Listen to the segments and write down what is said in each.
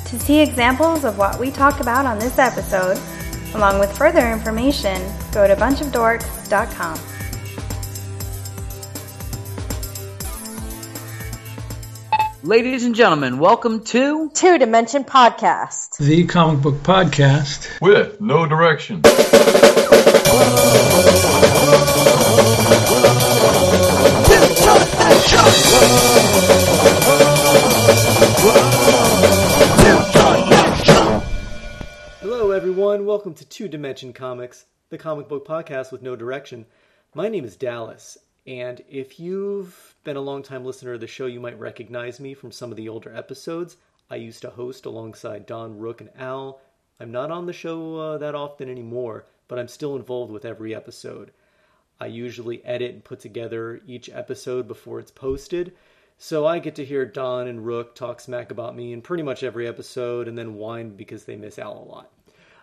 To see examples of what we talk about on this episode, along with further information, go to bunchofdorks.com. Ladies and gentlemen, welcome to Two Dimension Podcast, the comic book podcast with no direction. Hello everyone, welcome to Two Dimension Comics, the comic book podcast with no direction. My name is Dallas, and if you've been a long-time listener of the show, you might recognize me from some of the older episodes. I used to host alongside Don, Rook, and Al. I'm not on the show that often anymore, but I'm still involved with every episode. I usually edit and put together each episode before it's posted, so I get to hear Don and Rook talk smack about me in pretty much every episode and then whine because they miss Al a lot.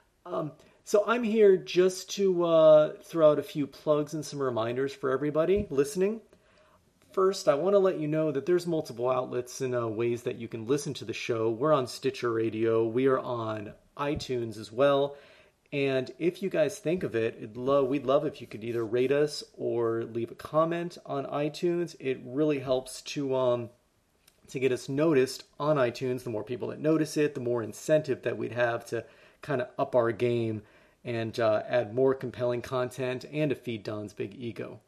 So I'm here just to throw out a few plugs and some reminders for everybody listening. First, I want to let you know that there's multiple outlets and ways that you can listen to the show. We're on Stitcher Radio. We are on iTunes as well. And if you guys think of it, we'd love if you could either rate us or leave a comment on iTunes. It really helps to get us noticed on iTunes. The more people that notice it, the more incentive that we'd have to kind of up our game and add more compelling content and to feed Don's big ego.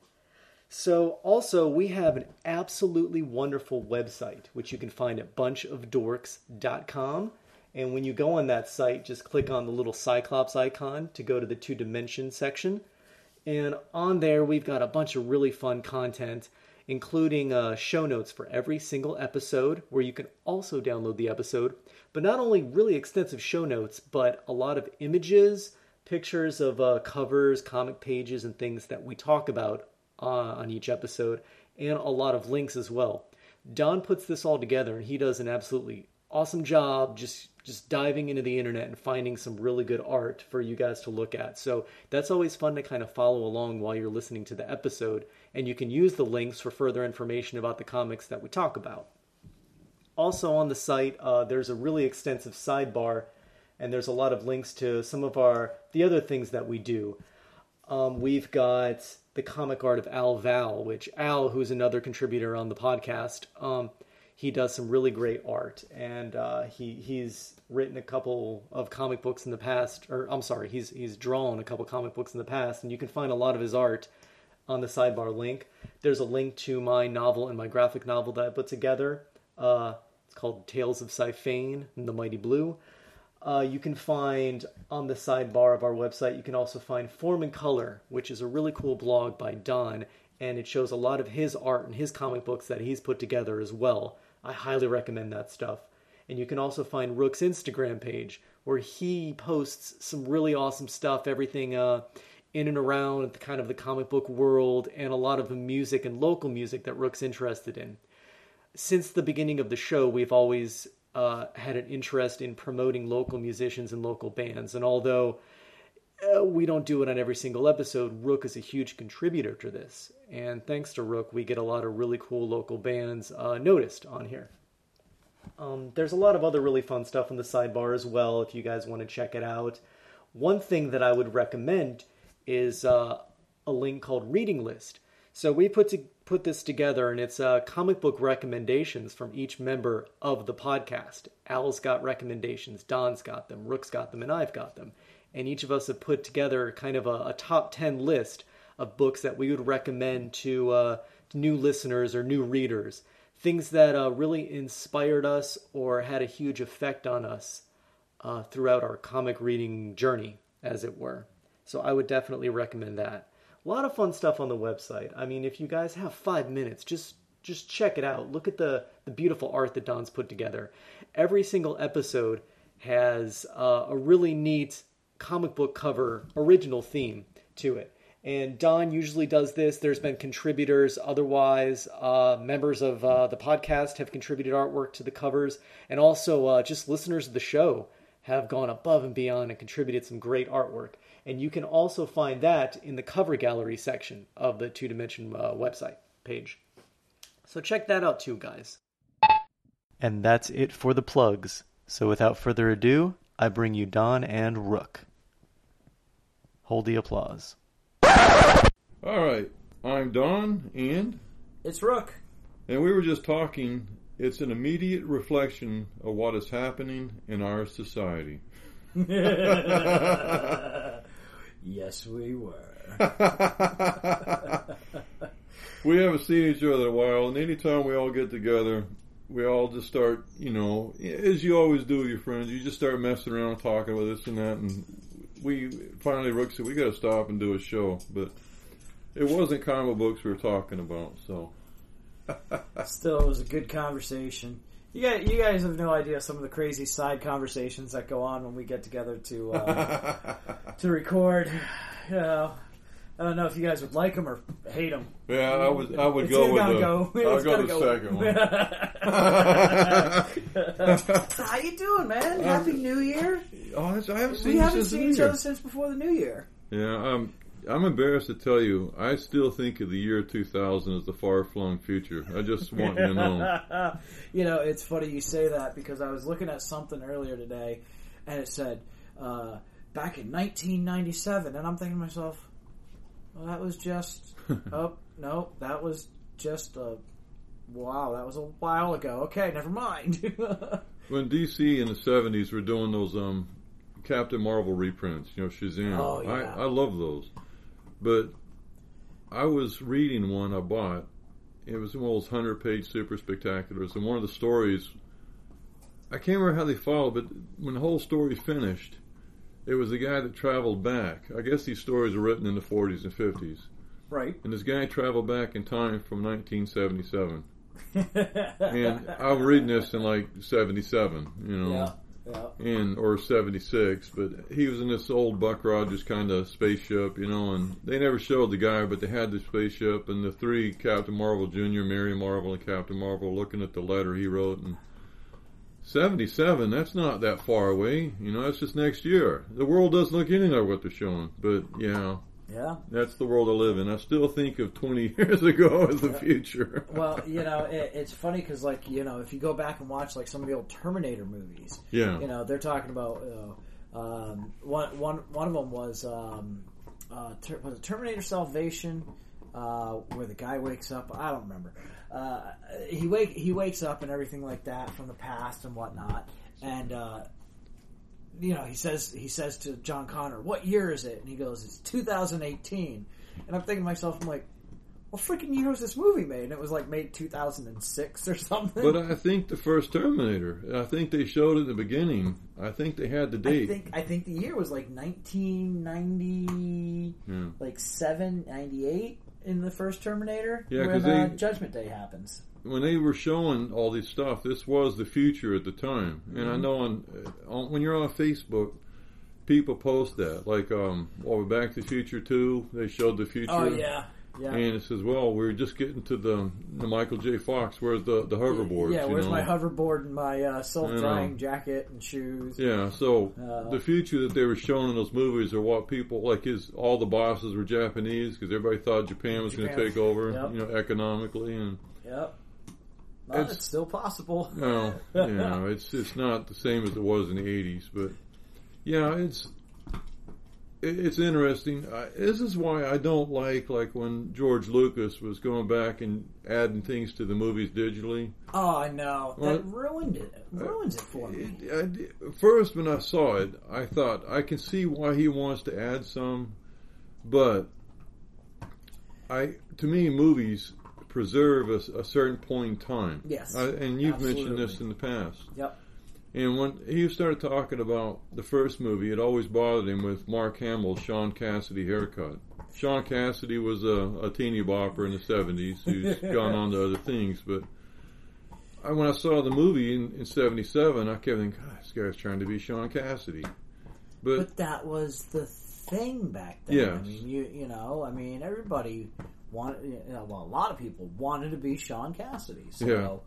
So also, we have an absolutely wonderful website, which you can find at bunchofdorks.com. And when you go on that site, just click on the little Cyclops icon to go to the Two Dimension section. And on there, we've got a bunch of really fun content, including show notes for every single episode, where you can also download the episode. But not only really extensive show notes, but a lot of images, pictures of covers, comic pages, and things that we talk about on each episode, and a lot of links as well. Don puts this all together, and he does an absolutely awesome job just diving into the internet and finding some really good art for you guys to look at. So that's always fun to kind of follow along while you're listening to the episode, and you can use the links for further information about the comics that we talk about. Also on the site, there's a really extensive sidebar, and there's a lot of links to some of the other things that we do. We've got the comic art of Al Val, which Al, who's another contributor on the podcast, he does some really great art, and he's written a couple of comic books in the past, he's drawn a couple comic books in the past, and you can find a lot of his art on the sidebar link. There's a link to my novel and my graphic novel that I put together. It's called Tales of Sifane and the Mighty Blue. You can find on the sidebar of our website, you can also find Form and Color, which is a really cool blog by Don, and it shows a lot of his art and his comic books that he's put together as well. I highly recommend that stuff. And you can also find Rook's Instagram page, where he posts some really awesome stuff, everything in and around kind of the comic book world, and a lot of the music and local music that Rook's interested in. Since the beginning of the show, we've always had an interest in promoting local musicians and local bands. And although we don't do it on every single episode, Rook is a huge contributor to this. And thanks to Rook, we get a lot of really cool local bands noticed on here. There's a lot of other really fun stuff in the sidebar as well, if you guys want to check it out. One thing that I would recommend is a link called Reading List. So we put this together, and it's comic book recommendations from each member of the podcast. Al's got recommendations, Don's got them, Rook's got them, and I've got them. And each of us have put together kind of a top 10 list of books that we would recommend to new listeners or new readers. Things that really inspired us or had a huge effect on us throughout our comic reading journey, as it were. So I would definitely recommend that. A lot of fun stuff on the website. I mean, if you guys have 5 minutes, just check it out. Look at the beautiful art that Don's put together. Every single episode has a really neat comic book cover original theme to it. And Don usually does this. There's been contributors otherwise. Members of the podcast have contributed artwork to the covers. And also just listeners of the show have gone above and beyond and contributed some great artwork. And you can also find that in the cover gallery section of the Two Dimension website page. So check that out too, guys. And that's it for the plugs. So without further ado, I bring you Don and Rook. Hold the applause. All right, I'm Don, and It's Rook. we were just talking. It's an immediate reflection of what is happening in our society. Yes, we were. We haven't seen each other in a while, and anytime we all get together, we all just start, as you always do with your friends, you just start messing around, talking with this and that, and we finally, Rook said, we got to stop and do a show, but it wasn't comic books we were talking about, so. Still, it was a good conversation. You guys have no idea some of the crazy side conversations that go on when we get together to record. I don't know if you guys would like them or hate them. Yeah, I would go with I'll go the second one. So how you doing, man? Happy New Year. Oh, I haven't seen We you haven't since seen the each New other Year. since before the New Year. Yeah, I'm embarrassed to tell you, I still think of the year 2000 as the far-flung future. I just want you to know. It's funny you say that because I was looking at something earlier today, and it said back in 1997, and I'm thinking to myself, well, that was just that was just wow, that was a while ago. Okay, never mind. When DC in the 70s were doing those Captain Marvel reprints, Shazam. Oh, yeah. I love those. But I was reading one I bought. It was one of those 100-page super spectaculars, and one of the stories, I can't remember how they followed, but when the whole story finished, it was a guy that traveled back. I guess these stories were written in the 40s and 50s. Right. And this guy traveled back in time from 1977. And I was reading this in like 77, Yeah. or 76, but he was in this old Buck Rogers kind of spaceship, and they never showed the guy, but they had the spaceship, and the three, Captain Marvel Jr., Mary Marvel, and Captain Marvel, looking at the letter he wrote, and 77, that's not that far away, that's just next year. The world doesn't look anything like what they're showing, but yeah. That's the world I live in. I still think of 20 years ago as the future. Well, it's funny because, if you go back and watch, some of the old Terminator movies, Yeah. they're talking about, one of them was it Terminator Salvation, where the guy wakes up, I don't remember. He wakes up and everything like that from the past and whatnot, and, he says to John Connor, "What year is it?" And he goes, "It's 2018." And I'm thinking to myself, I'm like, what freaking year was this movie made? And it was made 2006 or something. But I think the first Terminator, I think they showed it at the beginning. I think they had the date. I think the year was 1990, 98 in the first Terminator. Yeah, when Judgment Day happens. When they were showing all this stuff, this was the future at the time. And I know when you're on Facebook, people post that. Back to the Future 2, they showed the future. Oh, yeah. Yeah. And it says, well, we're just getting to the Michael J. Fox. Where's the hoverboard? Yeah, where's my hoverboard and my self-drying jacket and shoes? Yeah, so the future that they were showing in those movies are what people, all the bosses were Japanese because everybody thought Japan was going to take over, economically. And Yep. Well, it's still possible. No, it's not the same as it was in the 80s, but yeah, it's interesting. This is why I don't like when George Lucas was going back and adding things to the movies digitally. Oh, I know. That ruined it. It ruins it for me. First, when I saw it, I thought, I can see why he wants to add some, but to me, movies preserve a certain point in time. Yes. And you've mentioned this in the past. Yep. And when he started talking about the first movie, it always bothered him with Mark Hamill's Sean Cassidy haircut. Sean Cassidy was a teeny bopper in the 70s who's gone on to other things. But when I saw the movie in 77, I kept thinking, God, this guy's trying to be Sean Cassidy. But that was the thing back then. Yes. I mean, everybody wanted, a lot of people wanted to be Sean Cassidy. So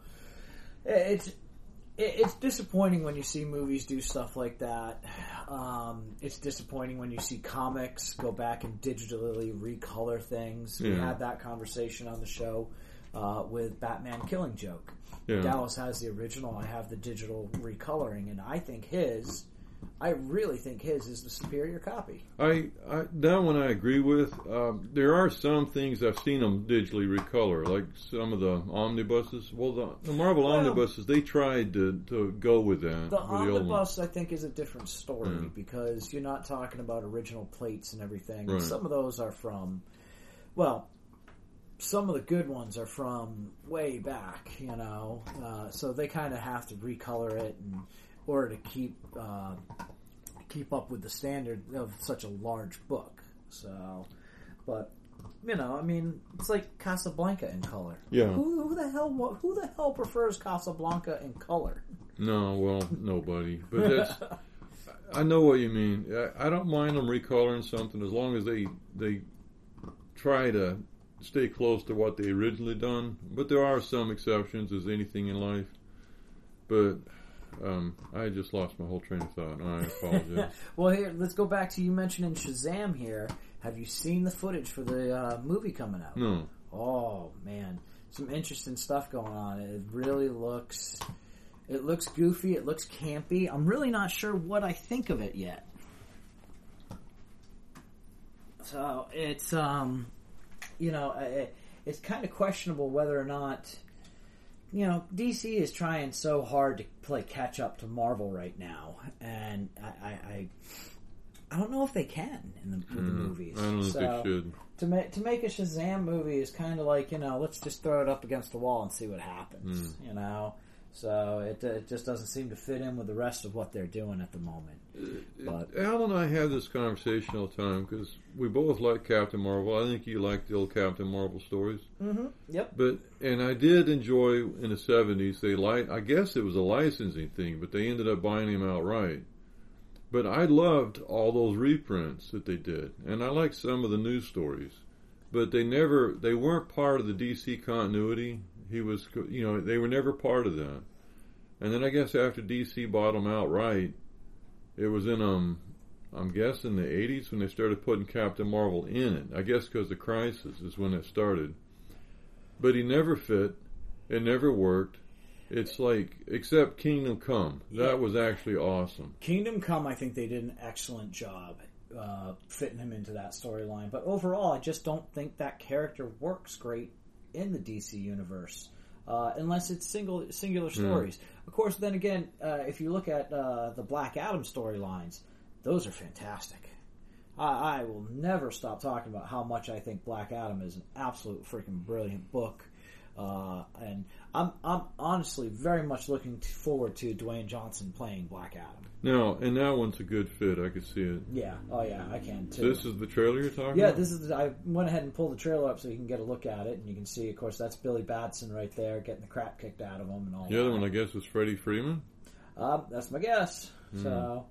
it's disappointing when you see movies do stuff like that. It's disappointing when you see comics go back and digitally recolor things. We had that conversation on the show. with Batman Killing Joke. Yeah. Dallas has the original. I have the digital recoloring, and I really think his is the superior copy. That one I agree with. There are some things I've seen them digitally recolor, like some of the omnibuses. Well, the Marvel omnibuses, they tried to go with that. The with omnibus, I think, is a different story because you're not talking about original plates and everything. Right. Some of those are from, well, some of the good ones are from way back, so they kind of have to recolor it in order to keep up with the standard of such a large book. So, but it's like Casablanca in color. Yeah. Who the hell prefers Casablanca in color? No, well, nobody. But that's. I know what you mean. I don't mind them recoloring something as long as they try to stay close to what they originally done. But there are some exceptions, as anything in life. But I just lost my whole train of thought. I apologize. Well, here, let's go back to you mentioning Shazam here. Have you seen the footage for the movie coming out? No. Oh, man. Some interesting stuff going on. It really looks goofy. It looks campy. I'm really not sure what I think of it yet. So, it's, it's kind of questionable whether or not, DC is trying so hard to play catch up to Marvel right now, and I don't know if they can with the movies. I don't know if they should. To make a Shazam movie is kind of like, let's just throw it up against the wall and see what happens, So it just doesn't seem to fit in with the rest of what they're doing at the moment. But Al and I have this conversation all the time because we both like Captain Marvel. I think you like the old Captain Marvel stories. Mm-hmm. Yep. And I did enjoy in the 70s. I guess it was a licensing thing, but they ended up buying him outright. But I loved all those reprints that they did, and I liked some of the news stories. But they weren't part of the DC continuity. He was, they were never part of that. And then I guess after DC bought him outright, it was in, I'm guessing the 80s when they started putting Captain Marvel in it. I guess because the Crisis is when it started. But he never fit. It never worked. It's like, except Kingdom Come. That was actually awesome. Kingdom Come, I think they did an excellent job fitting him into that storyline. But overall, I just don't think that character works great in the DC universe, unless it's singular stories. Of course, then again, if you look at the Black Adam storylines, those are fantastic. I will never stop talking about how much I think Black Adam is an absolute freaking brilliant book. And I'm honestly very much looking forward to Dwayne Johnson playing Black Adam. No, and that one's a good fit. I could see it. Yeah. Oh, yeah. I can too. So this is the trailer you're talking Yeah, about? this is. I went ahead and pulled the trailer up so you can get a look at it, and you can see, of course, that's Billy Batson right there getting the crap kicked out of him and all. The other one, I guess, was Freddie Freeman. That's my guess. So,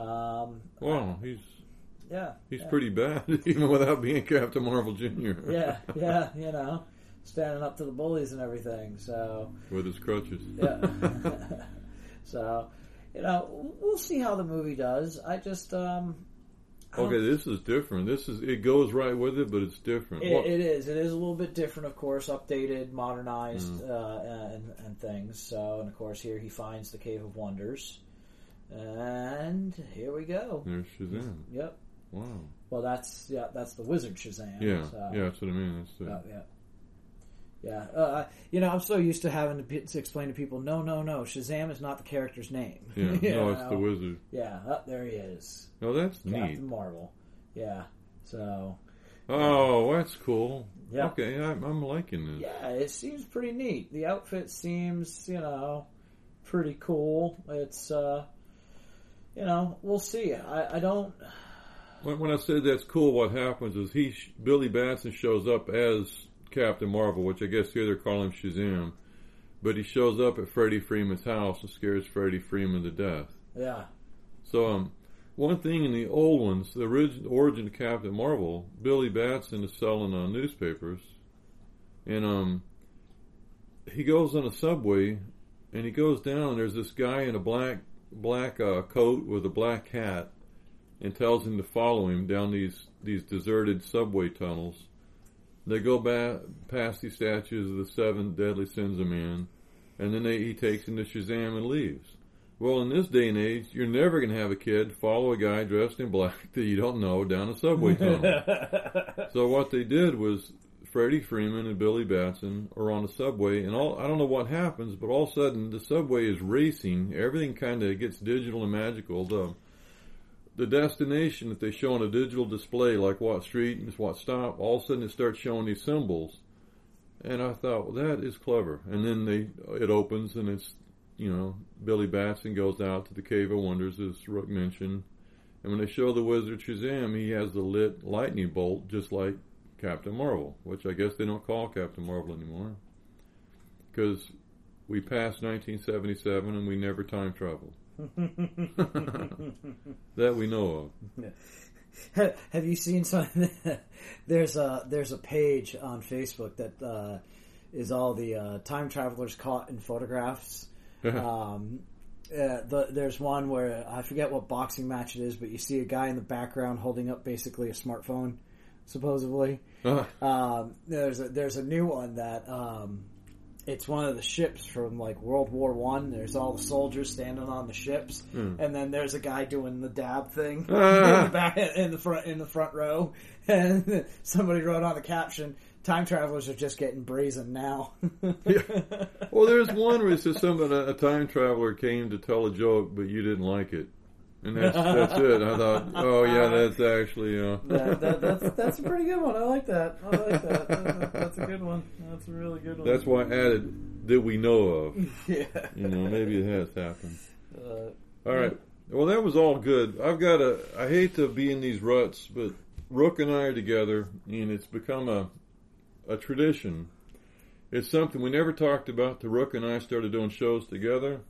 wow, he's yeah. pretty bad, even without being Captain Marvel Jr. Yeah, standing up to the bullies and everything. So with his crutches. Yeah. So, we'll see how the movie does. I just okay, this is different. It goes right with it, but it's different. It is. It is a little bit different, of course, updated, modernized, and things. So, and of course, here he finds the Cave of Wonders, and here we go. There's Shazam. Yep. Wow. Well, that's the Wizard Shazam. Yeah, so. yeah, that's what I mean. Yeah. I'm so used to having to explain to people, no, Shazam is not the character's name. Yeah, no, it's the Wizard. Yeah, there he is. Oh, that's neat. Captain Marvel. Yeah, so. Oh, that's cool. Yeah. Okay, I'm liking this. Yeah, it seems pretty neat. The outfit seems, pretty cool. It's, we'll see. I don't... When I said that's cool, what happens is Billy Batson shows up as Captain Marvel, which I guess here they're calling him Shazam, but he shows up at Freddie Freeman's house and scares Freddie Freeman to death. Yeah. So, one thing in the old ones, the origin of Captain Marvel, Billy Batson is selling newspapers, and he goes on a subway, and he goes down, and there's this guy in a black coat with a black hat, and tells him to follow him down these deserted subway tunnels. They go past these statues of the 7 deadly sins of man, and then he takes into Shazam and leaves. Well, in this day and age, you're never going to have a kid follow a guy dressed in black that you don't know down a subway tunnel. So what they did was Freddie Freeman and Billy Batson are on a subway, and I don't know what happens, but all of a sudden the subway is racing. Everything kind of gets digital and magical. The destination that they show on a digital display, like what street and what stop, all of a sudden it starts showing these symbols. And I thought, well, that is clever. And then it opens, and it's, Billy Batson goes out to the Cave of Wonders, as Rook mentioned. And when they show the Wizard Shazam, he has the lit lightning bolt, just like Captain Marvel, which I guess they don't call Captain Marvel anymore. Because we passed 1977 and we never time traveled. That we know of. Have you seen something? There's a page on Facebook that is all the time travelers caught in photographs. There's one where I forget what boxing match it is, but you see a guy in the background holding up basically a smartphone, supposedly. There's a new one that it's one of the ships from like World War I. There's all the soldiers standing on the ships, and then there's a guy doing the dab thing in the front row, and somebody wrote on the caption, "Time travelers are just getting brazen now." Yeah. Well, there's one where it says a time traveler came to tell a joke, but you didn't like it. And that's it. I thought, oh yeah, that's actually that's a pretty good one. I like that. That's a good one. That's a really good one. That's why I added that we know of. Yeah. Maybe it has happened. All right. Well, that was all good. I hate to be in these ruts, but Rook and I are together, and it's become a tradition. It's something we never talked about till Rook and I started doing shows together.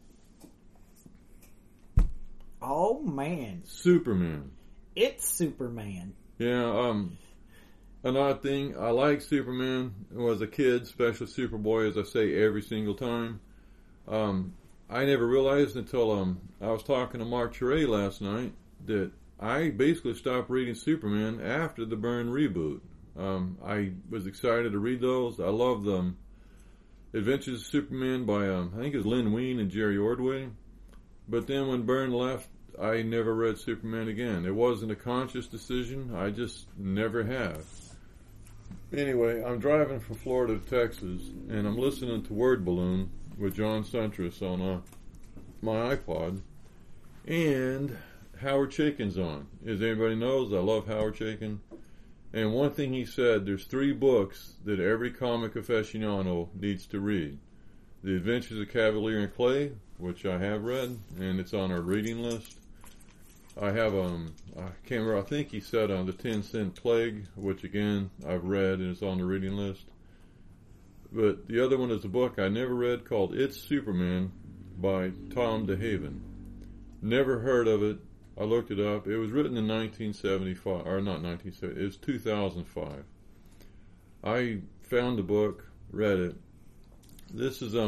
Oh, man. Superman. It's Superman. Yeah, an odd thing, I like Superman as a kid, especially Superboy, as I say every single time. I never realized until I was talking to Mark Charay last night that I basically stopped reading Superman after the Byrne reboot. I was excited to read those. I love them. Adventures of Superman by, I think it was Lynn Wein and Jerry Ordway. But then when Byrne left, I never read Superman again. It wasn't a conscious decision. I just never have. Anyway, I'm driving from Florida to Texas, and I'm listening to Word Balloon with John Suntress on my iPod. And Howard Chaykin's on. As everybody knows, I love Howard Chaykin. And one thing he said, there's 3 books that every comic aficionado needs to read. The Adventures of Cavalier and Clay, which I have read, and it's on our reading list. I have, I can't remember, I think he said The 10-Cent Plague, which again, I've read and it's on the reading list. But the other one is a book I never read called It's Superman by Tom DeHaven. Never heard of it. I looked it up. It was written in 1975, or not 1970, it was 2005. I found the book, read it. This is,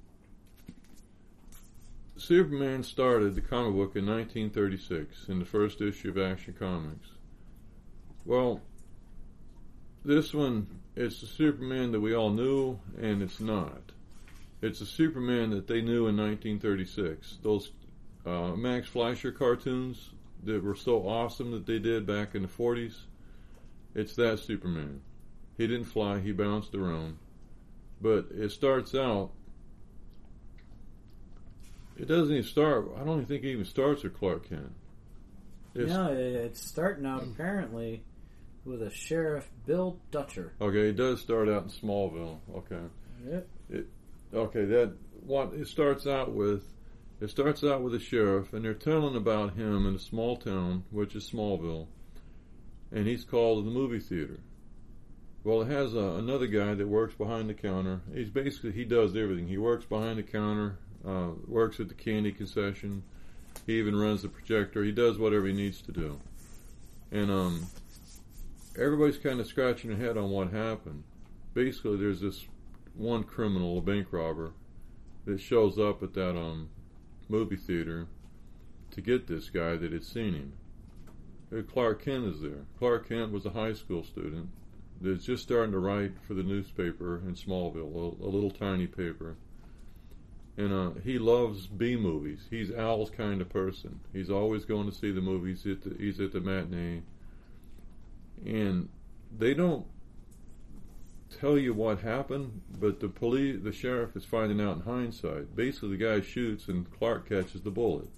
Superman started the comic book in 1936 in the first issue of Action Comics. Well, this one, it's the Superman that we all knew, and it's not. It's the Superman that they knew in 1936. Those Max Fleischer cartoons that were so awesome that they did back in the 40s, it's that Superman. He didn't fly, he bounced around. But it starts out, it doesn't even start, I don't even think it even starts with Clark Kent. It's starting out apparently with a Sheriff Bill Dutcher. Okay, it does start out in Smallville. Okay. Yep. It starts out with a sheriff, and they're telling about him in a small town, which is Smallville, and he's called to the movie theater. Well, it has another guy that works behind the counter. He does everything. He works behind the counter, works at the candy concession. He even runs the projector. He does whatever he needs to do. And everybody's kind of scratching their head on what happened. Basically, there's this one criminal, a bank robber, that shows up at that movie theater to get this guy that had seen him. Clark Kent is there. Clark Kent was a high school student, that's just starting to write for the newspaper in Smallville, a little tiny paper. And he loves B-movies. He's Al's kind of person. He's always going to see the movies. He's at the matinee. And they don't tell you what happened, but the sheriff is finding out in hindsight. Basically, the guy shoots and Clark catches the bullet.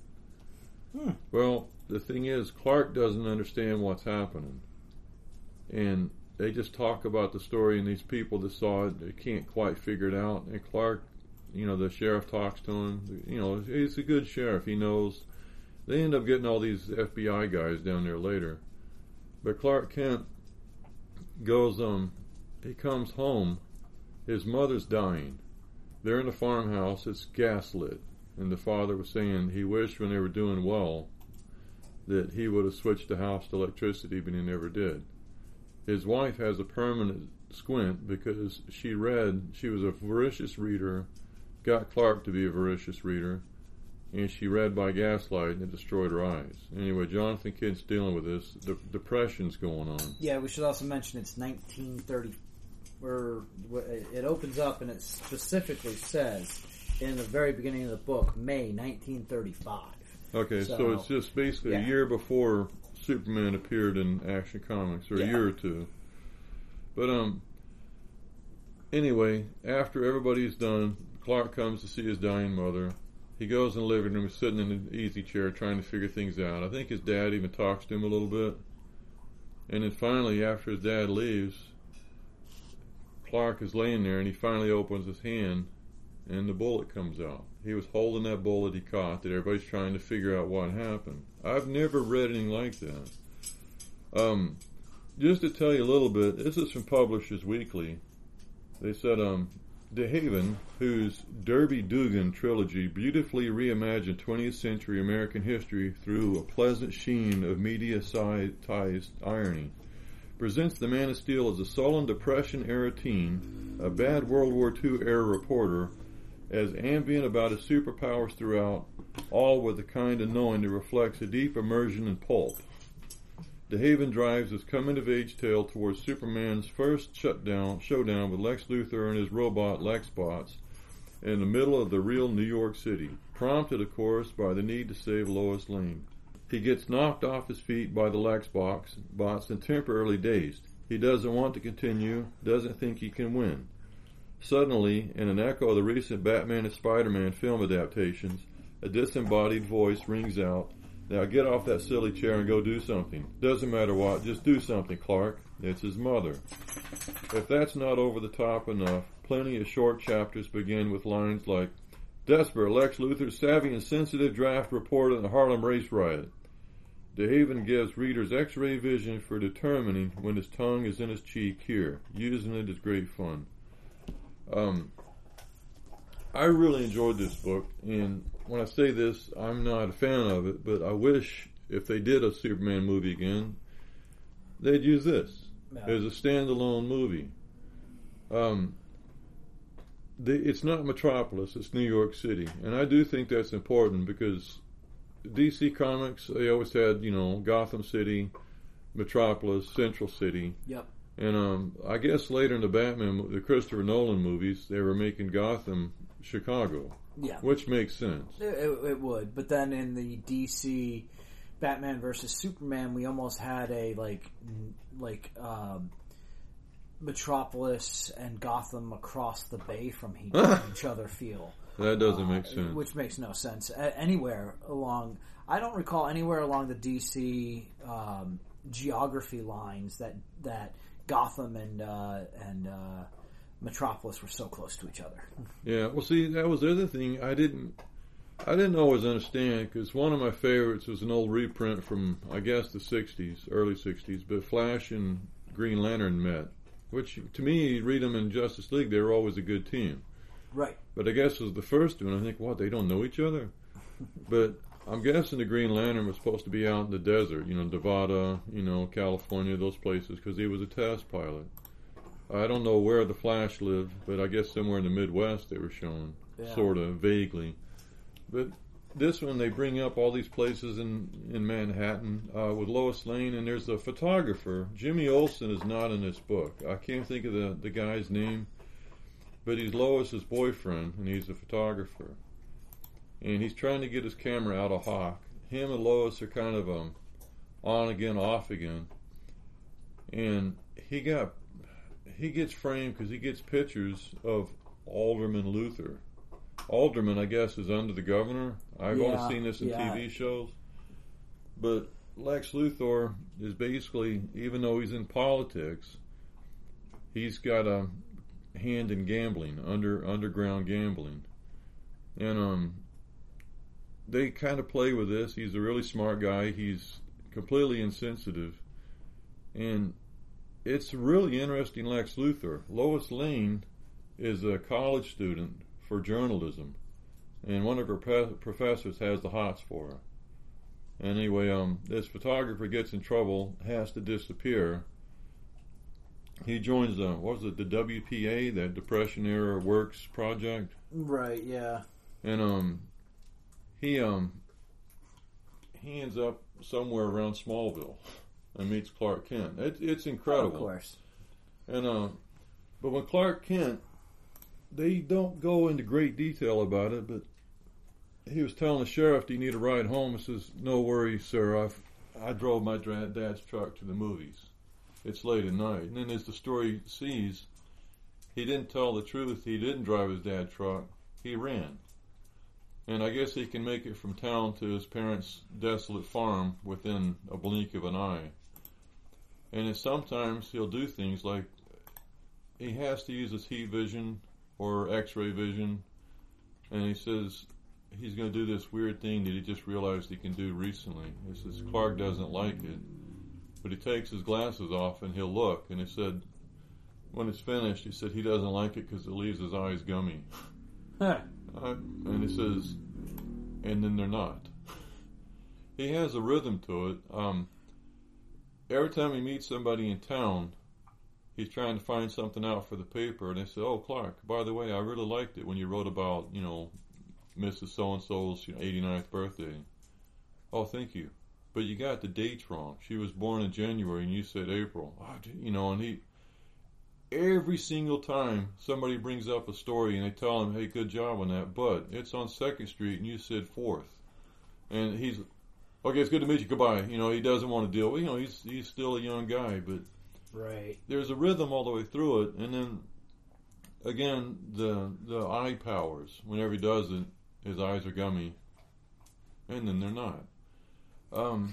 Well, the thing is, Clark doesn't understand what's happening. And they just talk about the story, and these people that saw it, they can't quite figure it out. And Clark, the sheriff talks to him. He's a good sheriff. He knows. They end up getting all these FBI guys down there later. But Clark Kent goes, he comes home. His mother's dying. They're in a farmhouse. It's gaslit. And the father was saying he wished when they were doing well that he would have switched the house to electricity, but he never did. His wife has a permanent squint because she was a voracious reader, got Clark to be a voracious reader, and she read by gaslight and it destroyed her eyes. Anyway, Jonathan Kent's dealing with this. The depression's going on. Yeah, we should also mention it's 1930. It opens up and it specifically says in the very beginning of the book, May 1935. Okay, so it's just basically a year before Superman appeared in Action Comics, or a year or two. But anyway, after everybody's done, Clark comes to see his dying mother. He goes in the living room, sitting in an easy chair, trying to figure things out. I think his dad even talks to him a little bit. And then finally, after his dad leaves, Clark is laying there, and he finally opens his hand, and the bullet comes out. He was holding that bullet he caught that everybody's trying to figure out what happened. I've never read anything like that. Just to tell you a little bit, this is from Publishers Weekly. They said, DeHaven, whose Derby Dugan trilogy beautifully reimagined 20th century American history through a pleasant sheen of media-sized irony, presents the Man of Steel as a sullen Depression-era teen, a bad World War II-era reporter, as ambient about his superpowers throughout, all with the kind of knowing that reflects a deep immersion in pulp. DeHaven drives his coming-of-age tale towards Superman's first showdown with Lex Luthor and his robot Lexbots in the middle of the real New York City, prompted, of course, by the need to save Lois Lane. He gets knocked off his feet by the Lexbots and temporarily dazed. He doesn't want to continue, doesn't think he can win. Suddenly, in an echo of the recent Batman and Spider-Man film adaptations, a disembodied voice rings out, "Now get off that silly chair and go do something. Doesn't matter what, just do something, Clark." It's his mother. If that's not over the top enough, plenty of short chapters begin with lines like, "Desperate Lex Luthor's savvy and sensitive draft report on the Harlem race riot." DeHaven gives readers x-ray vision for determining when his tongue is in his cheek here. Using it is great fun. I really enjoyed this book, and when I say this, I'm not a fan of it, but I wish if they did a Superman movie again, they'd use this as a standalone movie. It's not Metropolis, it's New York City, and I do think that's important because DC Comics, they always had, Gotham City, Metropolis, Central City. Yep. And I guess later in the Christopher Nolan movies, they were making Gotham Chicago. Yeah. Which makes sense. It would. But then in the DC Batman versus Superman, we almost had a Metropolis and Gotham across the bay from each other feel. That doesn't make sense. Which makes no sense. Anywhere along... I don't recall anywhere along the DC geography lines that Gotham and Metropolis were so close to each other. Yeah, well, see, that was the other thing I didn't always understand, because one of my favorites was an old reprint from, I guess, the 60s, early 60s, but Flash and Green Lantern met, which, to me, you read them in Justice League, they were always a good team. Right. But I guess it was the first one. I think, what, they don't know each other? But I'm guessing the Green Lantern was supposed to be out in the desert, Nevada, California, those places, because he was a test pilot. I don't know where the Flash lived, but I guess somewhere in the Midwest they were showing, sort of, vaguely. But this one, they bring up all these places in Manhattan with Lois Lane, and there's a photographer. Jimmy Olsen is not in this book. I can't think of the guy's name, but he's Lois's boyfriend, and he's a photographer. And he's trying to get his camera out of hock. Him and Lois are kind of on again, off again. And he gets framed because he gets pictures of Alderman Luther. Alderman, I guess, is under the governor. I've only seen this in TV shows. But Lex Luthor is basically, even though he's in politics, he's got a hand in gambling, underground gambling. And they kind of play with this. He's a really smart guy. He's completely insensitive. And it's really interesting, Lex Luthor. Lois Lane is a college student for journalism, and one of her professors has the hots for her. Anyway, this photographer gets in trouble, has to disappear. He joins the WPA, that Depression Era Works Project. Right, yeah. And he ends up somewhere around Smallville and meets Clark Kent. It's incredible. Of course. And but when Clark Kent, they don't go into great detail about it, but he was telling the sheriff, "Do you need a ride home?" He says, "No worries, sir. I drove my dad's truck to the movies. It's late at night." And then as the story sees, he didn't tell the truth. He didn't drive his dad's truck. He ran. And I guess he can make it from town to his parents' desolate farm within a blink of an eye. And sometimes he'll do things like he has to use his heat vision or x-ray vision, and he says he's going to do this weird thing that he just realized he can do recently. He says Clark doesn't like it, but he takes his glasses off and he'll look, and he said when it's finished, he said he doesn't like it because it leaves his eyes gummy. And he says, and then they're not. He has a rhythm to it. Every time he meets somebody in town, he's trying to find something out for the paper, and they say, "Oh, Clark, by the way, I really liked it when you wrote about, Mrs. So-and-so's 89th birthday." "Oh, thank you. But you got the dates wrong. She was born in January, and you said April." And he, every single time somebody brings up a story, and they tell him, "Hey, good job on that, but it's on 2nd Street, and you said 4th. And he's, "Okay, it's good to meet you, goodbye." He doesn't want to deal with, he's still a young guy, but right. There's a rhythm all the way through it, and then again the eye powers. Whenever he does it, his eyes are gummy, and then they're not. And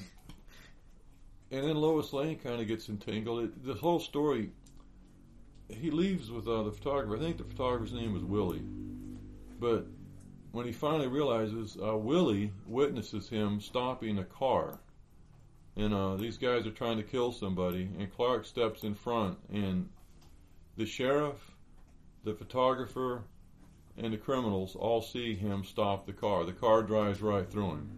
then Lois Lane kind of gets entangled. This whole story, he leaves with the photographer. I think the photographer's name was Willie, but when he finally realizes, Willie witnesses him stopping a car. And these guys are trying to kill somebody, and Clark steps in front, and the sheriff, the photographer, and the criminals all see him stop the car. The car drives right through him.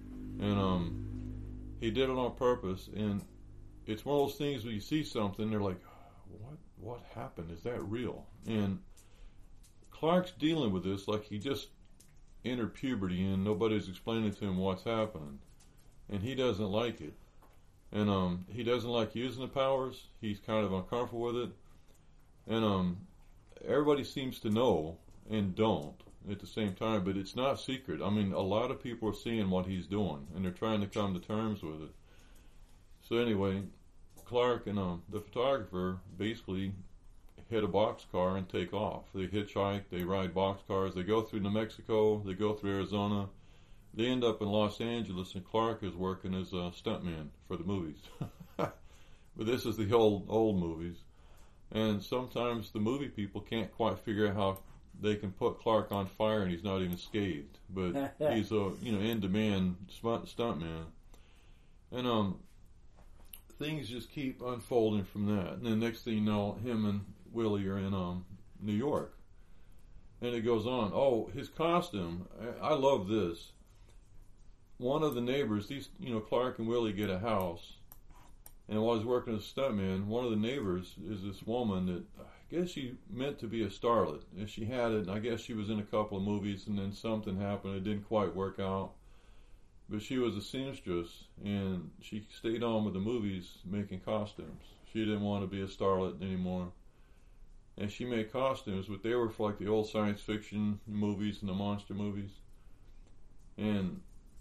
And he did it on purpose, and it's one of those things where you see something, they're like, what happened? Is that real? And Clark's dealing with this like he just entered puberty, and nobody's explaining to him what's happening. And he doesn't like it. And he doesn't like using the powers. He's kind of uncomfortable with it. And everybody seems to know and don't at the same time, but it's not secret. I mean, a lot of people are seeing what he's doing, and they're trying to come to terms with it. So anyway, Clark and the photographer basically hit a boxcar and take off. They hitchhike, they ride boxcars, they go through New Mexico, they go through Arizona. They end up in Los Angeles, and Clark is working as a stuntman for the movies. But this is the old movies. And sometimes the movie people can't quite figure out how they can put Clark on fire and he's not even scathed. But he's a in-demand stuntman. And things just keep unfolding from that. And then next thing you know, him and Willie are in New York. And it goes on. Oh, his costume. I love this. One of the neighbors, Clark and Willie get a house, and while he's working as a stuntman, one of the neighbors is this woman that, I guess she meant to be a starlet. And she had it, and I guess she was in a couple of movies, and then something happened. It didn't quite work out. But she was a seamstress, and she stayed on with the movies making costumes. She didn't want to be a starlet anymore. And she made costumes, but they were for like the old science fiction movies and the monster movies. And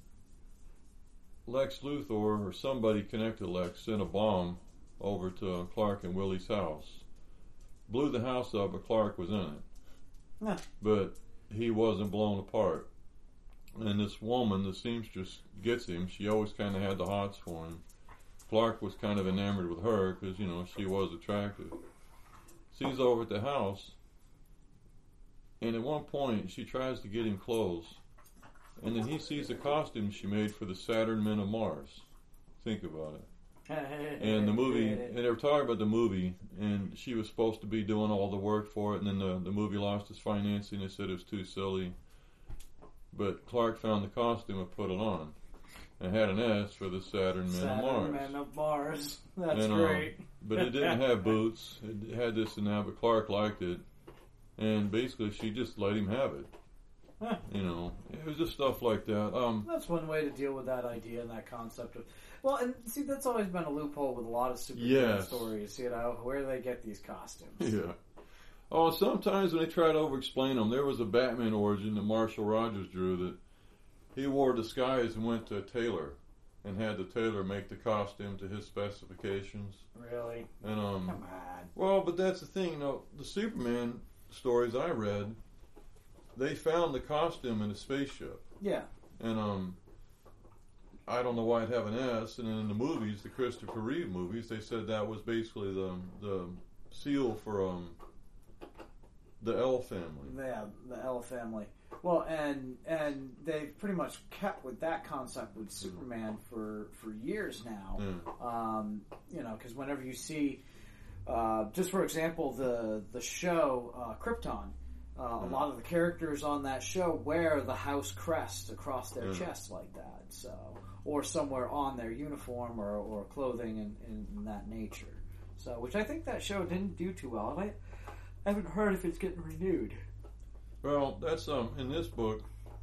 Lex Luthor, or somebody connected to Lex, sent a bomb over to Clark and Willie's house. Blew the house up, but Clark was in it. Huh. But he wasn't blown apart. And this woman, the seamstress, gets him. She always kind of had the hots for him. Clark was kind of enamored with her because, you know, she was attractive. She's over at the house, and at one point she tries to get him clothes, and then he sees the costume she made for the Saturn Men of Mars. Think about it. And the movie, and they were talking about the movie, and she was supposed to be doing all the work for it, and then the movie lost its financing. They said it was too silly. But Clark found the costume and put it on. It had an S for the Saturn Men of Mars. Saturn Men of Mars. That's And, great. But it didn't have boots. It had this and that, but Clark liked it. And basically she just let him have it. Huh. You know, it was just stuff like that. That's one way to deal with that idea and that concept of... Well, and see, that's always been a loophole with a lot of superhero stories, you know, where do they get these costumes? Yeah. Oh, sometimes when they try to over-explain them, there was a Batman origin that Marshall Rogers drew that he wore a disguise and went to a tailor and had the tailor make the costume to his specifications. Really? And Come on. well, but that's the thing, you know, the Superman stories I read, they found the costume in a spaceship. Yeah. And I don't know why it'd have an S. And in the movies, the Christopher Reeve movies, they said that was basically the seal for the L family. Yeah, the L family. Well, and they've pretty much kept with that concept with Superman for years now. Yeah. You know, because whenever you see, just for example, the show Krypton, a lot of the characters on that show wear the house crest across their chest like that. So, or somewhere on their uniform or clothing in that nature. So, which I think that show didn't do too well. And I haven't heard if it's getting renewed. Well, that's in this book,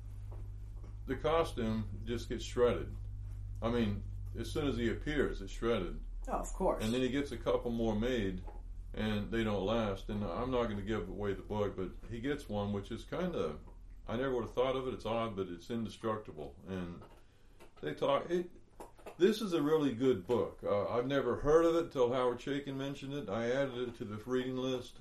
the costume just gets shredded. I mean, as soon as he appears, it's shredded. Oh, of course. And then he gets a couple more made, and they don't last. And I'm not going to give away the book, but he gets one which is kind of, I never would have thought of it. It's odd, but it's indestructible. And they talk. This is a really good book. I've never heard of it until Howard Chaykin mentioned it. I added it to the reading list.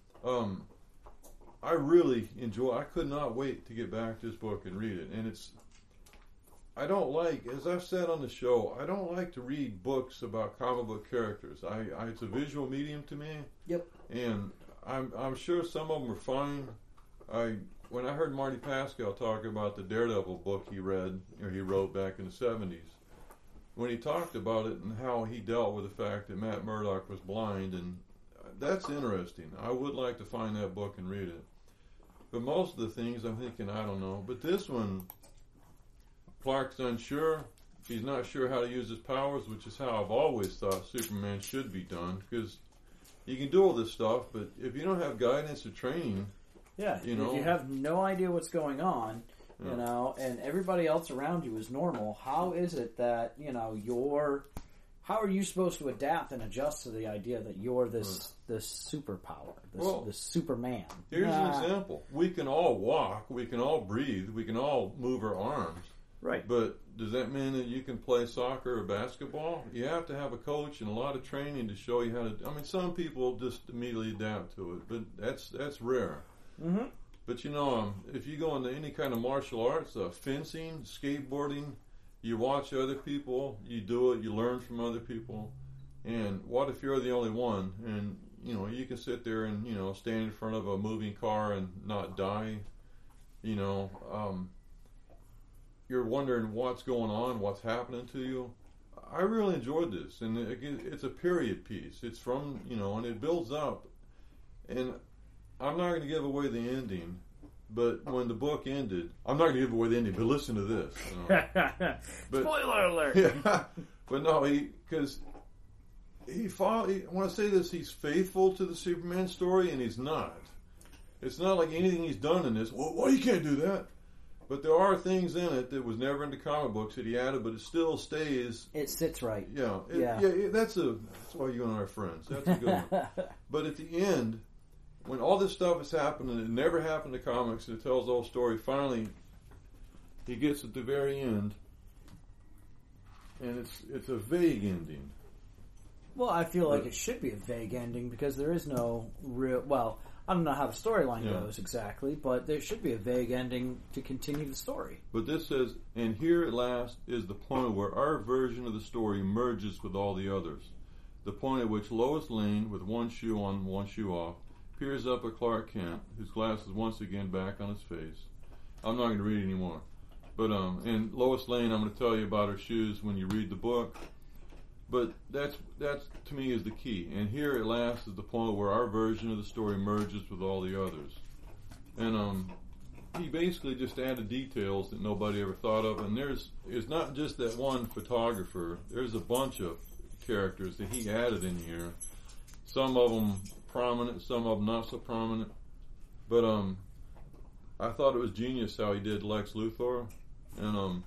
I really enjoy. I could not wait to get back to this book and read it. And I don't like, as I've said on the show, I don't like to read books about comic book characters. It's a visual medium to me. Yep. And I'm sure some of them are fine. When I heard Marty Pascal talk about the Daredevil book he wrote back in the 70s, when he talked about it and how he dealt with the fact that Matt Murdock was blind, and that's interesting. I would like to find that book and read it. But most of the things I'm thinking, I don't know. But this one, Clark's unsure. He's not sure how to use his powers, which is how I've always thought Superman should be done. Because you can do all this stuff, but if you don't have guidance or training... Yeah, you know, if you have no idea what's going on, you know, and everybody else around you is normal, how is it that, you know, how are you supposed to adapt and adjust to the idea that you're this superpower, this Superman? Here's an example. We can all walk, we can all breathe, we can all move our arms. Right. But does that mean that you can play soccer or basketball? You have to have a coach and a lot of training to show you how to... I mean, some people just immediately adapt to it, but that's rare. Mm-hmm. But you know, if you go into any kind of martial arts, fencing, skateboarding, you watch other people, you do it, you learn from other people. And what if you're the only one? And you know, you can sit there and stand in front of a moving car and not die. You know, you're wondering what's going on, what's happening to you. I really enjoyed this, and again, it's a period piece. It's from and it builds up. And I'm not going to give away the ending, but when the book ended, I'm not going to give away the ending, but listen to this. Spoiler alert! Yeah, but no, because when I say this, he's faithful to the Superman story, and he's not. It's not like anything he's done in this. Well, you can't do that. But there are things in it that was never in the comic books that he added, but it still stays. It sits right. Yeah. That's why you and I are friends. That's a good one. But at the end, when all this stuff is happening, it never happened in the comics, and it tells the whole story. Finally, he gets at the very end, and it's a vague ending. Well, I feel like it should be a vague ending because there is no real. Well, I don't know how the storyline goes exactly, but there should be a vague ending to continue the story. But this says, and here at last is the point where our version of the story merges with all the others. The point at which Lois Lane, with one shoe on, one shoe off, peers up at Clark Kent, whose glasses once again back on his face. I'm not going to read anymore. But, and Lois Lane, I'm going to tell you about her shoes when you read the book. But that's to me is the key. And here at last is the point where our version of the story merges with all the others. And he basically just added details that nobody ever thought of. And it's not just that one photographer. There's a bunch of characters that he added in here. Some of them prominent, some of them not so prominent. But I thought it was genius how he did Lex Luthor. And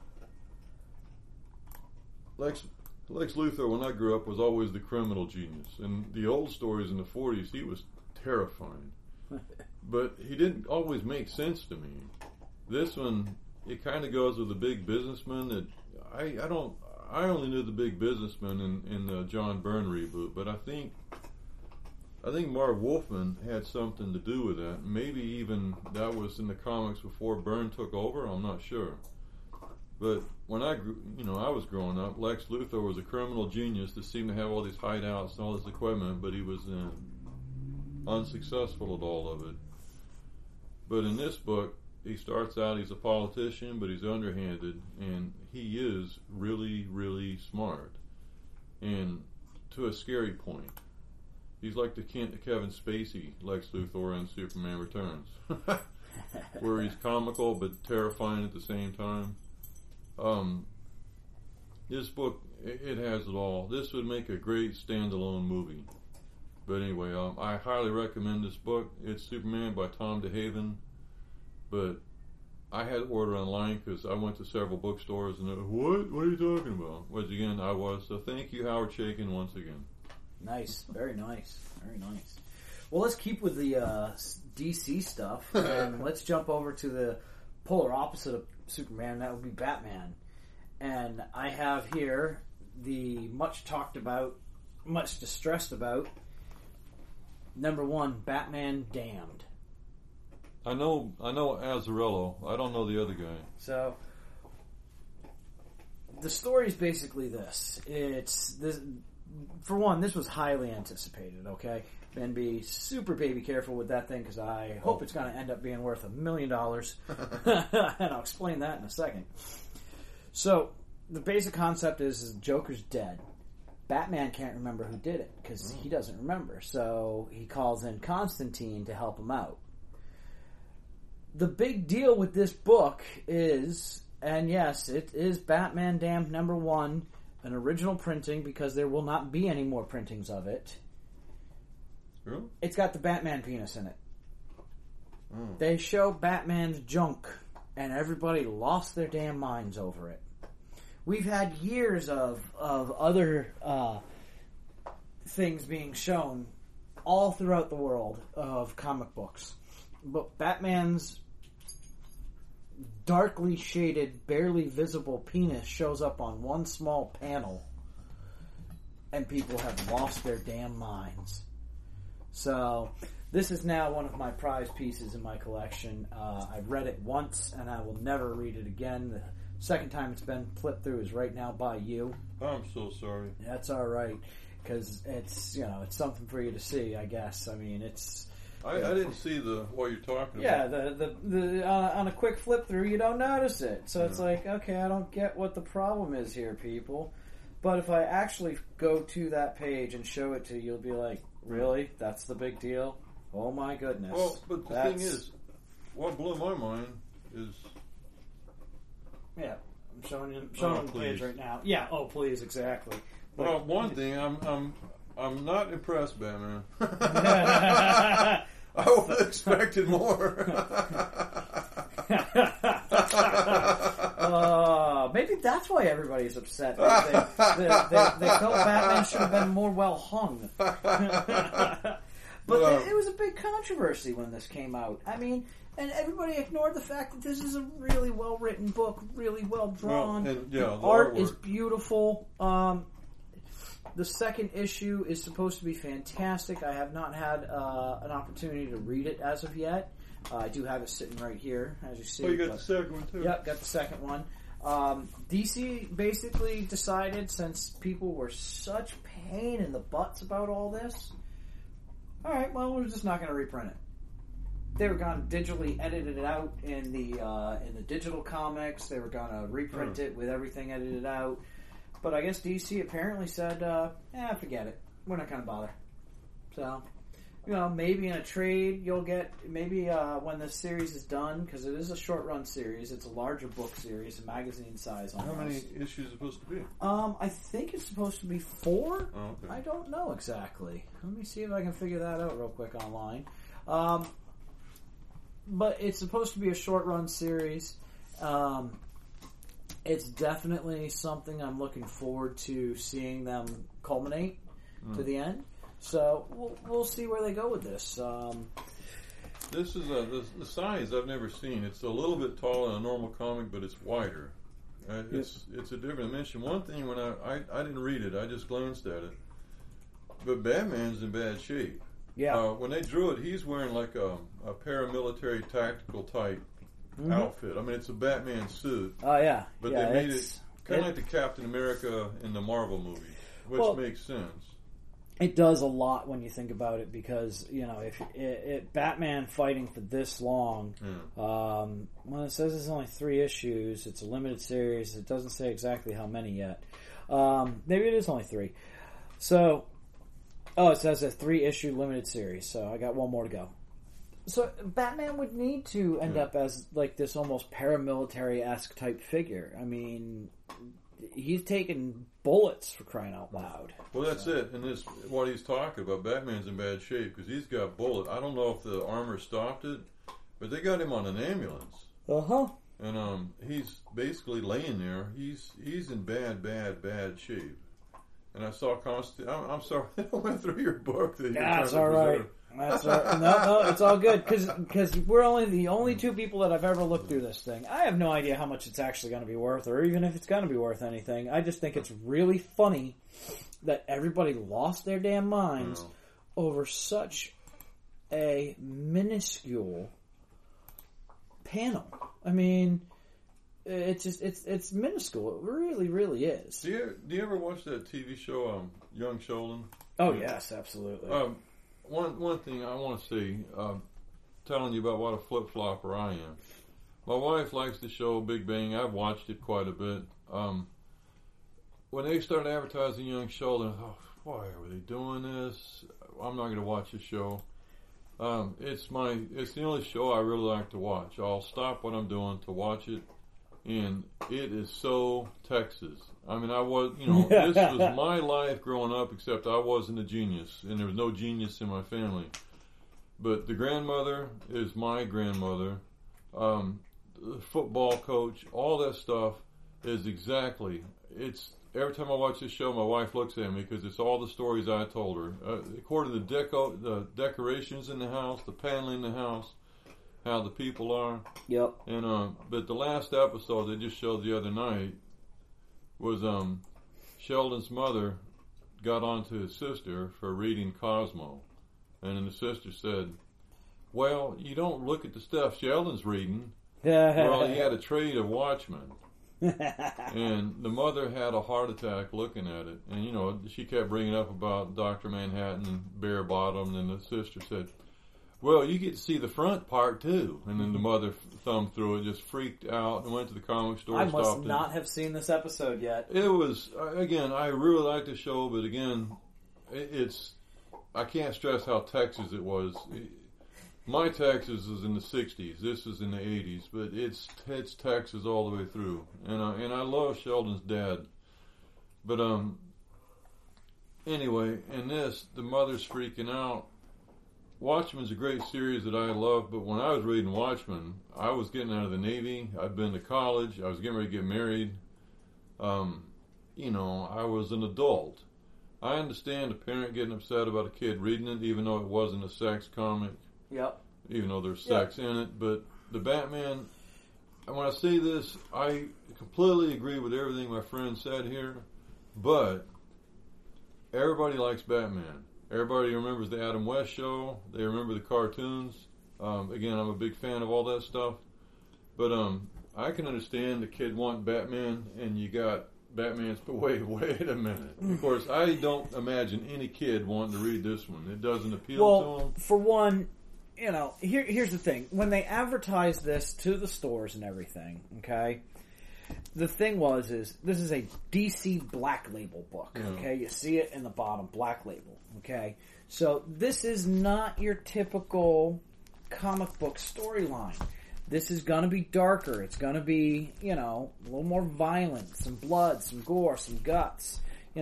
Lex Luthor, when I grew up, was always the criminal genius. In the old stories in the 40s, he was terrifying. But he didn't always make sense to me. This one, it kind of goes with the big businessman that I only knew the big businessman in the John Byrne reboot, but I think Marv Wolfman had something to do with that. Maybe even that was in the comics before Byrne took over. I'm not sure. But when I was growing up, Lex Luthor was a criminal genius that seemed to have all these hideouts and all this equipment, but he was unsuccessful at all of it. But in this book, he starts out, he's a politician, but he's underhanded, and he is really, really smart. And to a scary point. He's like the Kevin Spacey Lex Luthor in Superman Returns. Where he's comical but terrifying at the same time. This book, it has it all. This would make a great standalone movie. But anyway, I highly recommend this book. It's Superman by Tom DeHaven. But I had to order online because I went to several bookstores and what are you talking about? Which again, I was. So thank you, Howard Chaykin, once again. Nice. Very nice. Very nice. Well, let's keep with the DC stuff and let's jump over to the polar opposite of Superman. That would be Batman. And I have here the much talked about, much distressed about, #1, Batman Damned. I know Azzarello. I don't know the other guy. So the story is basically this. It's this. For one, this was highly anticipated, okay? And be super baby careful with that thing because I hope it's going to end up being worth $1 million. And I'll explain that in a second. So, the basic concept is Joker's dead. Batman can't remember who did it because he doesn't remember. So, he calls in Constantine to help him out. The big deal with this book is, and yes, it is Batman Damned #1, an original printing because there will not be any more printings of it. Really? It's got the Batman penis in it. They show Batman's junk, and everybody lost their damn minds over it. We've had years of other things being shown all throughout the world of comic books. But Batman's darkly shaded, barely visible penis shows up on one small panel, and people have lost their damn minds. So, this is now one of my prized pieces in my collection. I've read it once, and I will never read it again. The second time it's been flipped through is right now by you. I'm so sorry. That's all right, because it's it's something for you to see, I guess. I mean, it's. I didn't see what you're talking about. Yeah, the on a quick flip through, you don't notice it. So it's like, okay, I don't get what the problem is here, people. But if I actually go to that page and show it to you, you'll be like, really? That's the big deal? Oh my goodness. Well, but the thing is, what blew my mind is... Yeah, I'm showing the page right now. Yeah, oh please, exactly. Well, one thing, I I'm not impressed, Batman. I would have expected more. Maybe that's why everybody's upset. They felt Batman should have been more well hung. But it was a big controversy when this came out. I mean, and everybody ignored the fact that this is a really well written book, really well drawn. The art artwork is beautiful. The second issue is supposed to be fantastic. I have not had an opportunity to read it as of yet. I do have it sitting right here, as you see. Oh, you got the second one too? Yep, got the second one. DC basically decided, since people were such pain in the butts about all this, all right, well, we're just not going to reprint it. They were going to digitally edit it out in the digital comics. They were going to reprint it with everything edited out. But I guess DC apparently said, forget it. We're not going to bother. So, maybe in a trade you'll get, maybe when this series is done, because it is a short-run series, it's a larger book series, a magazine size almost. How many issues is it supposed to be? I think it's supposed to be 4. Oh, okay. I don't know exactly. Let me see if I can figure that out real quick online. But it's supposed to be a short-run series. It's definitely something I'm looking forward to seeing them culminate to the end. So we'll see where they go with this. This is the size I've never seen. It's a little bit taller than a normal comic, but it's wider. It's a different dimension. One thing, when I didn't read it, I just glanced at it. But Batman's in bad shape. Yeah. When they drew it, he's wearing like a paramilitary tactical type outfit. I mean, it's a Batman suit. Oh, yeah. But they made it kind of like the Captain America in the Marvel movie, which makes sense. It does a lot when you think about it, because, if Batman fighting for this long, when it says it's only 3 issues, it's a limited series, it doesn't say exactly how many yet. Maybe it is only 3. So, it says a 3-issue limited series, so I got one more to go. So Batman would need to end up as like this almost paramilitary-esque type figure. I mean, he's taking bullets, for crying out loud. Well, that's it. And this, what he's talking about, Batman's in bad shape because he's got bullets. I don't know if the armor stopped it, but they got him on an ambulance. And he's basically laying there. He's in bad shape. And I saw I'm sorry, I went through your book. That's all right. That's all right. No, it's all good, because we're only the only 2 people that I've ever looked through this thing. I have no idea how much it's actually going to be worth, or even if it's going to be worth anything. I just think it's really funny that everybody lost their damn minds over such a minuscule panel. I mean, it's minuscule. It really, really is. Do you ever watch that TV show, Young Sheldon? Oh, yes, absolutely. One thing I want to say, telling you about what a flip-flopper I am. My wife likes the show Big Bang. I've watched it quite a bit. When they started advertising Young Sheldon, I thought, why are they doing this? I'm not going to watch the show. It's the only show I really like to watch. I'll stop what I'm doing to watch it, and it is so Texas. I mean, this was my life growing up, except I wasn't a genius, and there was no genius in my family. But the grandmother is my grandmother. The football coach, all that stuff is exactly. Every time I watch this show, my wife looks at me because it's all the stories I told her. According to the decorations in the house, the paneling in the house, how the people are. Yep. And but the last episode they just showed the other night was Sheldon's mother got onto his sister for reading Cosmo, and then the sister said, "Well, you don't look at the stuff Sheldon's reading." Well, he had a trade of Watchmen. And the mother had a heart attack looking at it. And, she kept bringing up about Dr. Manhattan and Bare Bottom, and the sister said, "Well, you get to see the front part, too." And then the mother thumbed through it, just freaked out, and went to the comic store. I must not have seen this episode yet. It was, again, I really liked the show, but again, I can't stress how Texas it was. My Texas is in the 60s. This is in the 80s, but it's Texas all the way through. And I love Sheldon's dad, but anyway, in this, the mother's freaking out. Watchmen's a great series that I love, but when I was reading Watchmen, I was getting out of the Navy. I'd been to college. I was getting ready to get married. I was an adult. I understand a parent getting upset about a kid reading it, even though it wasn't a sex comic. Yep. Even though there's sex in it. But the Batman, when I say this, I completely agree with everything my friend said here. But everybody likes Batman. Everybody remembers the Adam West show. They remember the cartoons. Again, I'm a big fan of all that stuff. But I can understand the kid wanting Batman, and you got Batman's. But wait a minute. Of course, I don't imagine any kid wanting to read this one. It doesn't appeal to them. For one, here's the thing. When they advertised this to the stores and everything, okay, the thing is this is a DC Black Label book, okay? You see it in the bottom, Black Label, okay? So this is not your typical comic book storyline. This is going to be darker. It's going to be, a little more violent, some blood, some gore, some guts,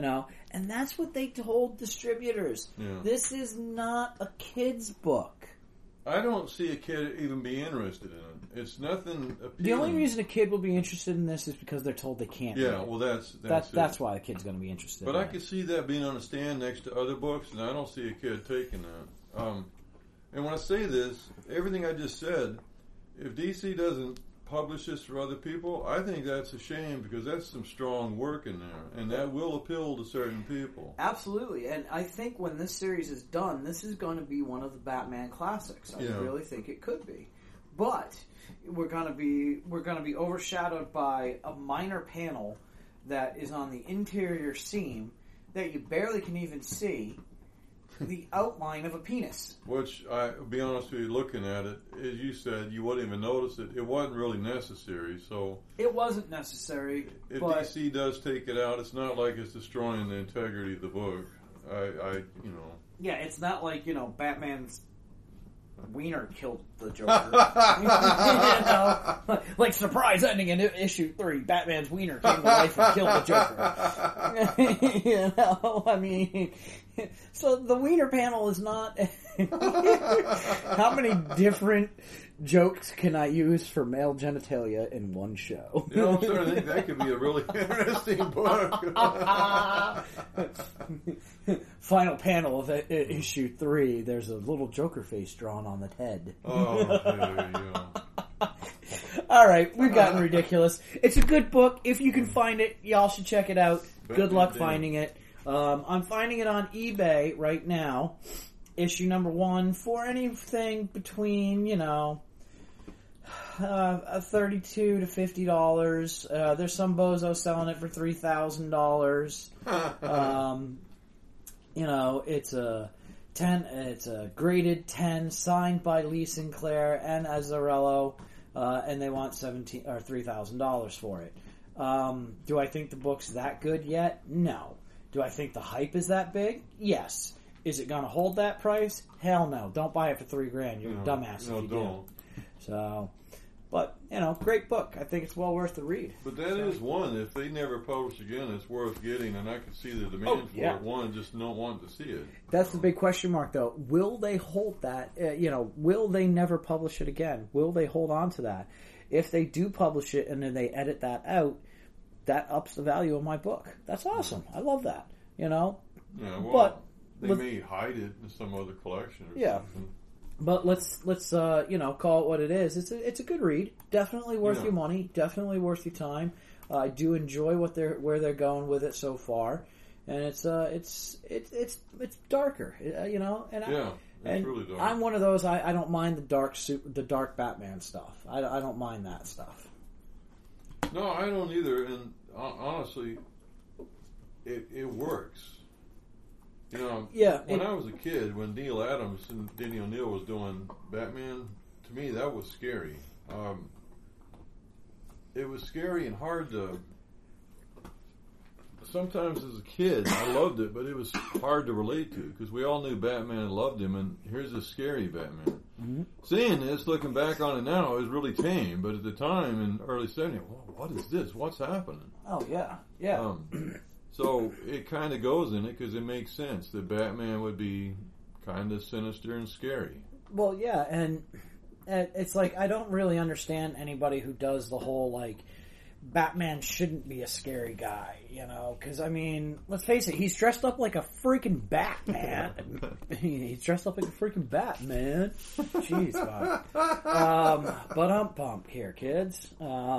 and that's what they told distributors. Yeah. This is not a kid's book. I don't see a kid even be interested in it. It's nothing appealing. The only reason a kid will be interested in this is because they're told they can't. Yeah, well, that's why the kid's going to be interested. But I could see that being on a stand next to other books, and I don't see a kid taking that. And when I say this, everything I just said, if DC doesn't publish this for other people, I think that's a shame because that's some strong work in there, and that will appeal to certain people. Absolutely, and I think when this series is done, this is going to be one of the Batman classics. I really think it could be, but we're going to be overshadowed by a minor panel that is on the interior seam that you barely can even see. The outline of a penis. Which, I'll be honest with you, looking at it, as you said, you wouldn't even notice it. It wasn't really necessary, so... It wasn't necessary, If DC does take it out, it's not like it's destroying the integrity of the book. Yeah, it's not like, Batman's wiener killed the Joker. Like, surprise ending in issue 3, Batman's wiener came to life and killed the Joker. I mean... So the wiener panel is not... How many different jokes can I use for male genitalia in one show? I'm starting to think that could be a really interesting book. Final panel of issue 3, there's a little Joker face drawn on the head. Oh, there you go. Alright, we've gotten ridiculous. It's a good book. If you can find it, y'all should check it out. Good luck finding it. I'm finding it on eBay right now, issue number 1, for anything between, $32 to $50. There's some bozo selling it for $3,000. It's a 10. It's a graded 10, signed by Lee Sinclair and Azzarello, and they want $3,000 for it. Do I think the book's that good yet? No. Do I think the hype is that big? Yes. Is it going to hold that price? Hell no. Don't buy it for $3,000. You're a dumbass if you do. So, but, great book. I think it's well worth the read. But that is one. If they never publish again, it's worth getting, and I can see the demand for it. One, just don't want to see it. That's the big question mark, though. Will they hold that? Will they never publish it again? Will they hold on to that? If they do publish it and then they edit that out, that ups the value of my book. That's awesome. I love that. Yeah, well, but they may hide it in some other collection or something. But let's call it what it is. It's a good read. Definitely worth your money. Definitely worth your time. I do enjoy where they're going with it so far, and it's darker. It's really dark. I'm one of those. I don't mind the dark Batman stuff. I don't mind that stuff. No, I don't either, and honestly, it works. When I was a kid, when Neil Adams and Denny O'Neil was doing Batman, to me that was scary. It was scary and hard to... Sometimes as a kid, I loved it, but it was hard to relate to, because we all knew Batman and loved him, and here's a scary Batman. Mm-hmm. Seeing this, looking back on it now, is really tame, but at the time, in early 70s, what is this? What's happening? Oh, yeah. So it kind of goes in it because it makes sense that Batman would be kind of sinister and scary. Well, yeah, and it's like I don't really understand anybody who does the whole like Batman shouldn't be a scary guy, you know? Because I mean, let's face it, he's dressed up like a freaking Batman. He's dressed up like a freaking Batman. Jeez, but pump here, kids.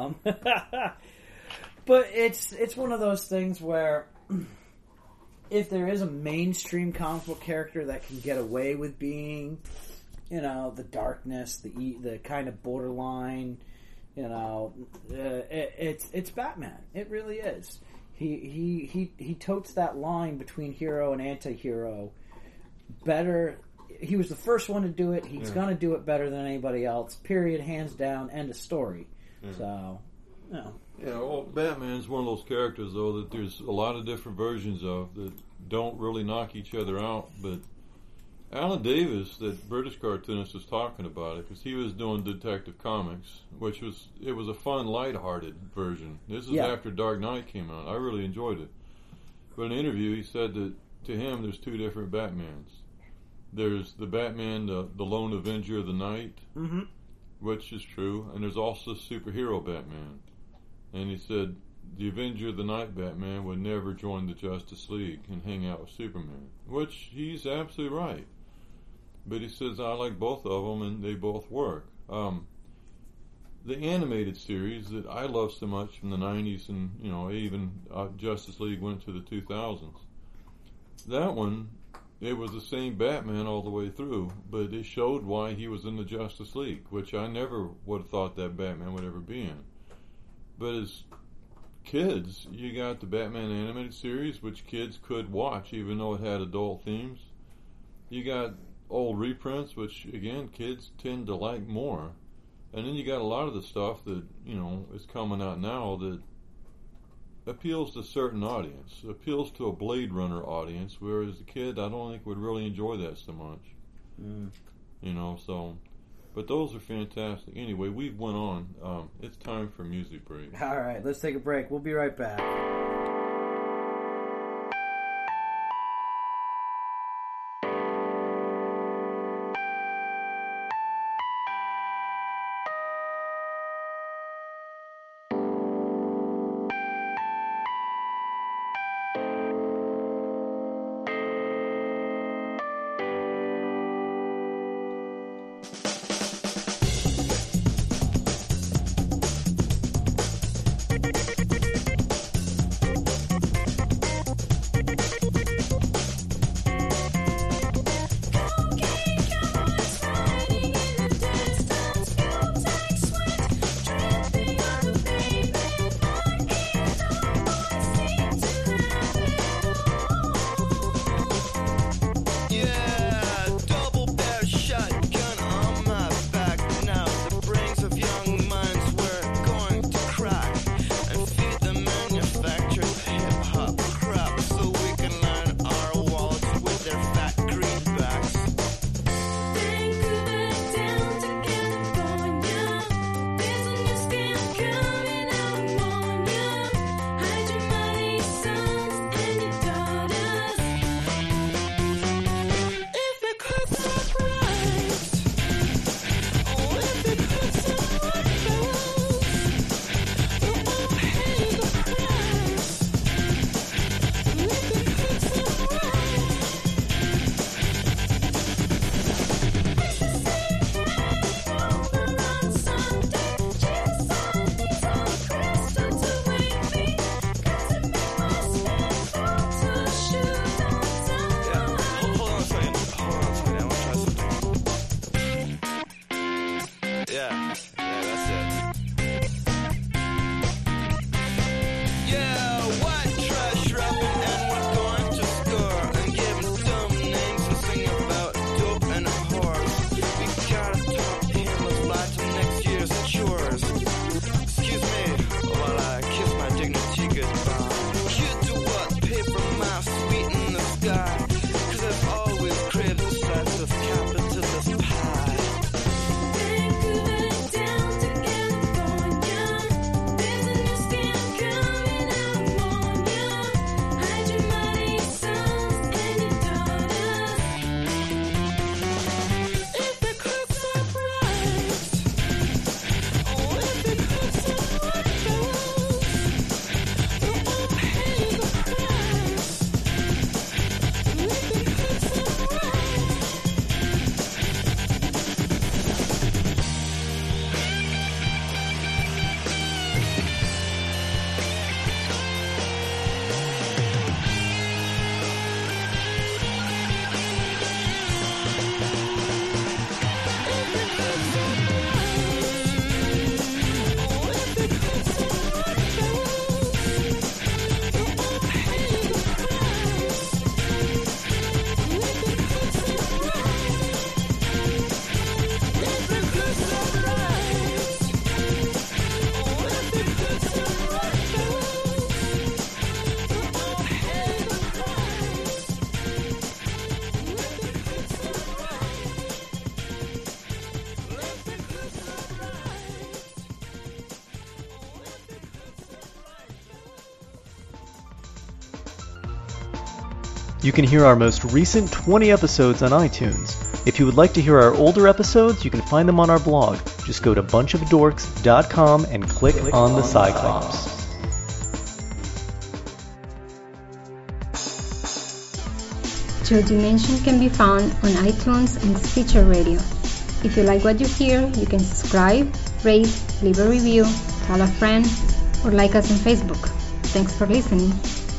But it's one of those things where if there is a mainstream comic book character that can get away with being, you know, the darkness, the kind of borderline, you know, it's Batman. It really is. He totes that line between hero and anti-hero better. He was the first one to do it. He's going to do it better than anybody else. Period. Hands down. End of story. Yeah. So, you know. Yeah, well, Batman's one of those characters, though, that there's a lot of different versions of that don't really knock each other out. But Alan Davis, that British cartoonist, was talking about it because he was doing Detective Comics, which was a fun, lighthearted version. This is after Dark Knight came out. I really enjoyed it. But in an interview, he said that to him, there's two different Batmans. There's the Batman, the lone avenger of the night, which is true, and there's also superhero Batman. And he said the Avenger of the Night Batman would never join the Justice League and hang out with Superman, which he's absolutely right. But he says, I like both of them, and they both work. The animated series that I love so much from the 90s, and, you know, even Justice League went to the 2000s. That one, it was the same Batman all the way through, but it showed why he was in the Justice League, which I never would have thought that Batman would ever be in. But as kids, you got the Batman animated series, which kids could watch, even though it had adult themes. You got old reprints, which, again, kids tend to like more. And then you got a lot of the stuff that, you know, is coming out now that appeals to a certain audience, appeals to a Blade Runner audience, whereas a kid, I don't think would really enjoy that so much. You know, so... But those are fantastic. Anyway, we've went on. It's time for music break. All right, let's take a break. We'll be right back. You can hear our most recent 20 episodes on iTunes. If you would like to hear our older episodes, you can find them on our blog. Just go to bunchofdorks.com and click on the Cyclops. Joe Dimension can be found on iTunes and Stitcher Radio. If you like what you hear, you can subscribe, rate, leave a review, tell a friend, or like us on Facebook. Thanks for listening.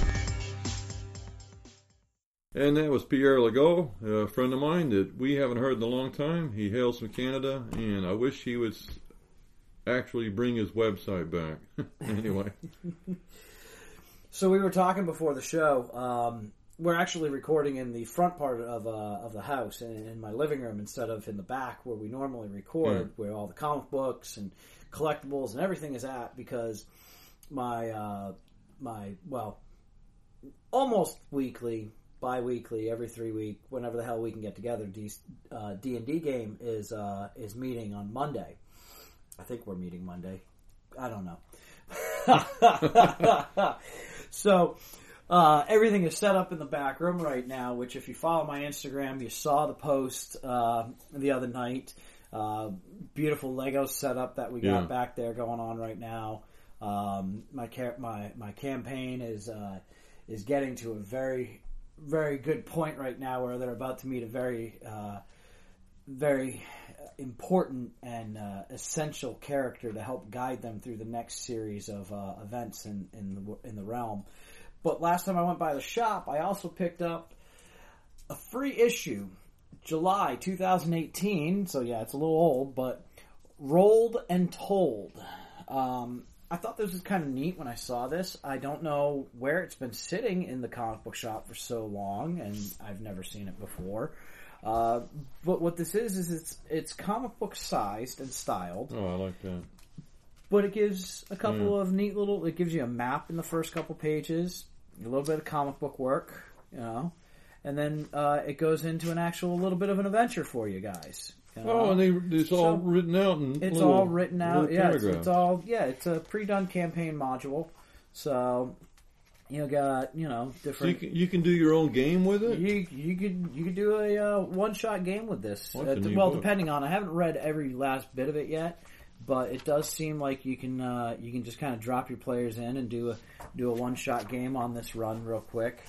And that was Pierre Legault, a friend of mine that we haven't heard in a long time. He hails from Canada, and I wish he would actually bring his website back. Anyway. So we were talking before the show. We're actually recording in the front part of the house, in my living room, instead of in the back where we normally record, where all the comic books and collectibles and everything is at, because my almost weekly, bi-weekly, every 3 week, whenever the hell we can get together, D&D game is meeting on Monday. I think we're meeting Monday. I don't know. So everything is set up in the back room right now, which if you follow my Instagram, you saw the post the other night. Beautiful Lego setup that we got back there going on right now. My campaign is getting to a very, very good point right now, where they're about to meet a very very important and essential character to help guide them through the next series of events in the realm. But last time I went by the shop, I also picked up a free issue, July 2018. So yeah, it's a little old, but Rolled and Told. I thought this was kind of neat when I saw this. I don't know where it's been sitting in the comic book shop for so long, and I've never seen it before. But what this is it's comic book sized and styled. Oh, I like that. But it gives a couple of neat little... It gives you a map in the first couple pages, a little bit of comic book work, and then it goes into an actual little bit of an adventure for you guys. Oh, and it's all written out in It's little, all written out. Yeah, paragraphs. it's a pre-done campaign module. So you got different. So you can do your own game with it. You could do a one-shot game with this. That's a neat Well, book. depending on. I haven't read every last bit of it yet, but it does seem like you can just kind of drop your players in and do a one-shot game on this run real quick.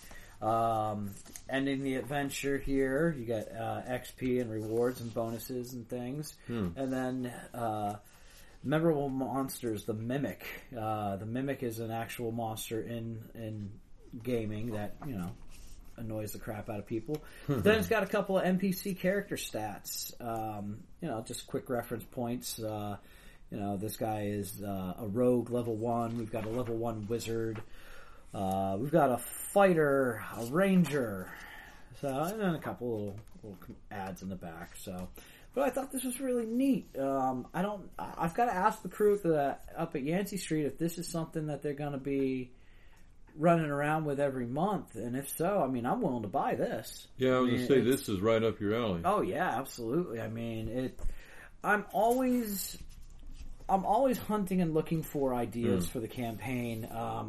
Ending the adventure here, you get XP and rewards and bonuses and things, and then memorable monsters. The Mimic. The Mimic is an actual monster in gaming that annoys the crap out of people. But then it's got a couple of NPC character stats. Just quick reference points. This guy is a rogue level 1. We've got a level 1 wizard. We've got a fighter, a ranger, and then a couple little ads in the back. But I thought this was really neat. I've got to ask the crew up at Yancey Street if this is something that they're going to be running around with every month, and if so, I'm willing to buy this. Yeah, I was going to say this is right up your alley. Oh yeah, absolutely. I'm always hunting and looking for ideas for the campaign.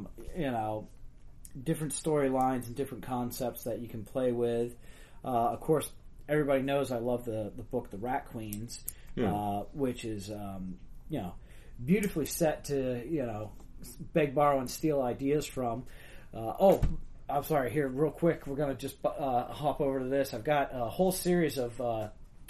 Different storylines and different concepts that you can play with. Of course, everybody knows I love the book The Rat Queens, which is beautifully set to beg, borrow, and steal ideas from. I'm sorry. Here, real quick, we're gonna just hop over to this. I've got a whole series of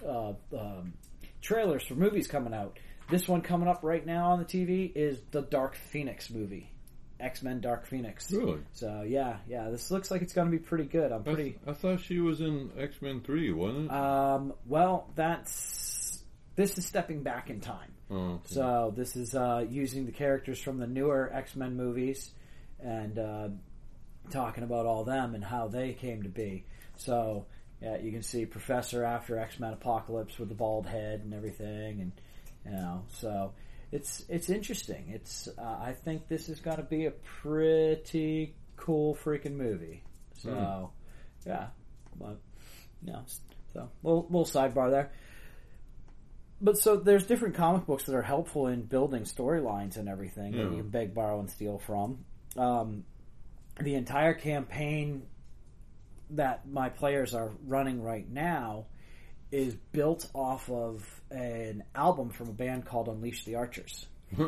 trailers for movies coming out. This one coming up right now on the TV is the Dark Phoenix movie. X-Men Dark Phoenix. Really? So, yeah. This looks like it's going to be pretty good. I thought she was in X-Men 3, wasn't it? Well, this is stepping back in time. Oh, okay. So, this is using the characters from the newer X-Men movies and talking about all them and how they came to be. So, yeah, you can see Professor after X-Men Apocalypse with the bald head and everything, and so it's interesting. It's I think this has got to be a pretty cool freaking movie. So yeah, but so little sidebar there. But so there's different comic books that are helpful in building storylines and everything that you can beg, borrow, and steal from. The entire campaign that my players are running right now is built off of an album from a band called Unleash the Archers.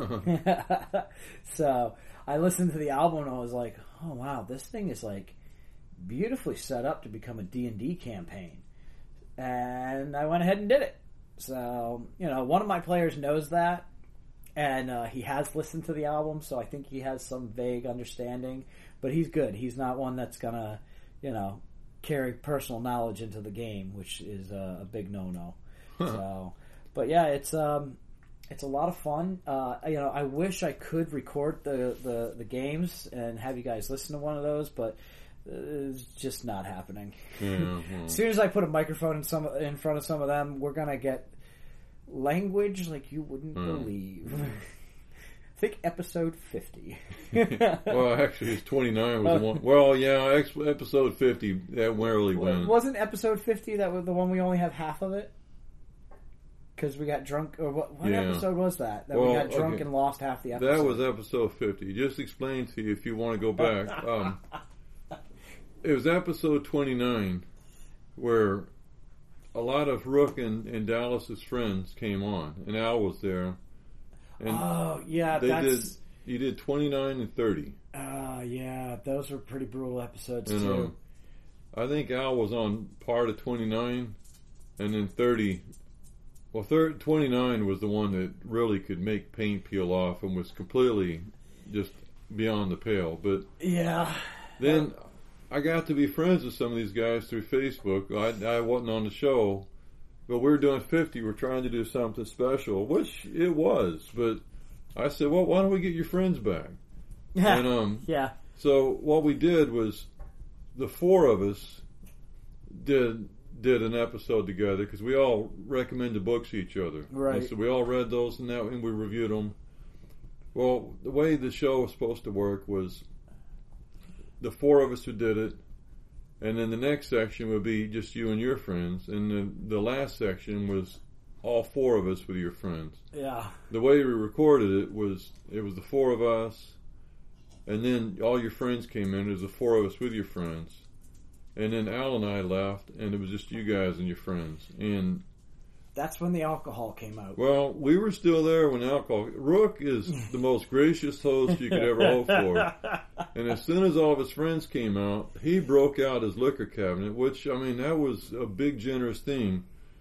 So I listened to the album and I was like, oh wow, this thing is like beautifully set up to become a D&D campaign. And I went ahead and did it. So, one of my players knows that, and he has listened to the album, so I think he has some vague understanding, but he's good. He's not one that's gonna, carry personal knowledge into the game, which is a big no-no. So, but yeah, it's a lot of fun. I wish I could record the games and have you guys listen to one of those, but it's just not happening. As soon as I put a microphone in front of some of them, we're gonna get language like you wouldn't believe. I think episode 50. Well, actually, it's 29 was the one. Well, yeah, episode 50 that really went. Wasn't episode 50 that was the one we only have half of it? Because we got drunk. Or what episode was that? We got drunk and lost half the episode. That was episode 50. Just explain to you if you want to go back. It was episode 29 where a lot of Rook and Dallas's friends came on, and Al was there. And you did 29 and 30. Yeah, those were pretty brutal episodes too. I think Al was on part of 29, and then 30. Well, 29 was the one that really could make paint peel off and was completely just beyond the pale. But yeah, then I got to be friends with some of these guys through Facebook. I wasn't on the show, but we were doing 50. We're trying to do something special, which it was. But I said, well, why don't we get your friends back? And yeah. So what we did was the four of us did an episode together because we all recommended books to each other. Right. And so we all read those and we reviewed them. Well, the way the show was supposed to work was the four of us who did it, and then the next section would be just you and your friends, and then the last section was all four of us with your friends. Yeah. The way we recorded it was the four of us, and then all your friends came in. It was the four of us with your friends, and then Al and I left, and it was just you guys and your friends. And that's when the alcohol came out. Well, we were still there when alcohol. Rook is the most gracious host you could ever hope for. And as soon as all of his friends came out, he broke out his liquor cabinet, which, I mean, that was a big, generous thing.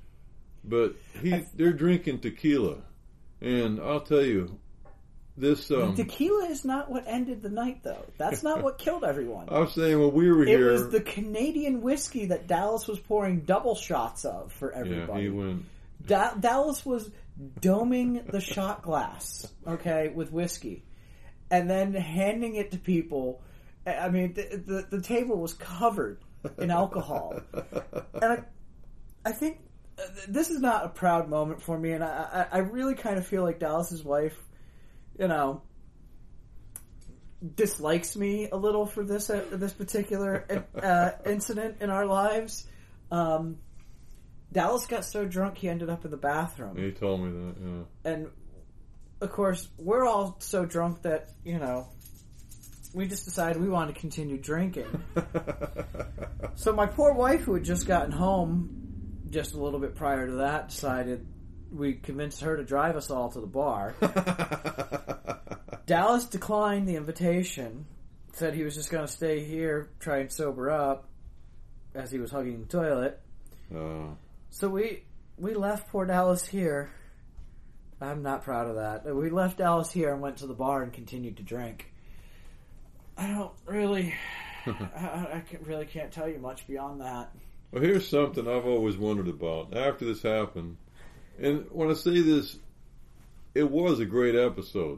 But they're drinking tequila. And I'll tell you, this... tequila is not what ended the night, though. That's not what killed everyone. I'm saying when we were here... It was the Canadian whiskey that Dallas was pouring double shots of for everybody. Yeah, he went... Dallas was doming the shot glass, okay, with whiskey, and then handing it to people. I mean, the table was covered in alcohol, and I think this is not a proud moment for me, and I really kind of feel like Dallas's wife, dislikes me a little for this particular incident in our lives. Dallas got so drunk he ended up in the bathroom. He told me that, yeah. And, of course, we're all so drunk that, we just decided we wanted to continue drinking. So my poor wife, who had just gotten home just a little bit prior to that, we convinced her to drive us all to the bar. Dallas declined the invitation, said he was just going to stay here, try and sober up, as he was hugging the toilet. So we left poor Dallas here. I'm not proud of that. We left Dallas here and went to the bar and continued to drink. I don't really... I really can't tell you much beyond that. Well, here's something I've always wondered about. After this happened, and when I say this, it was a great episode.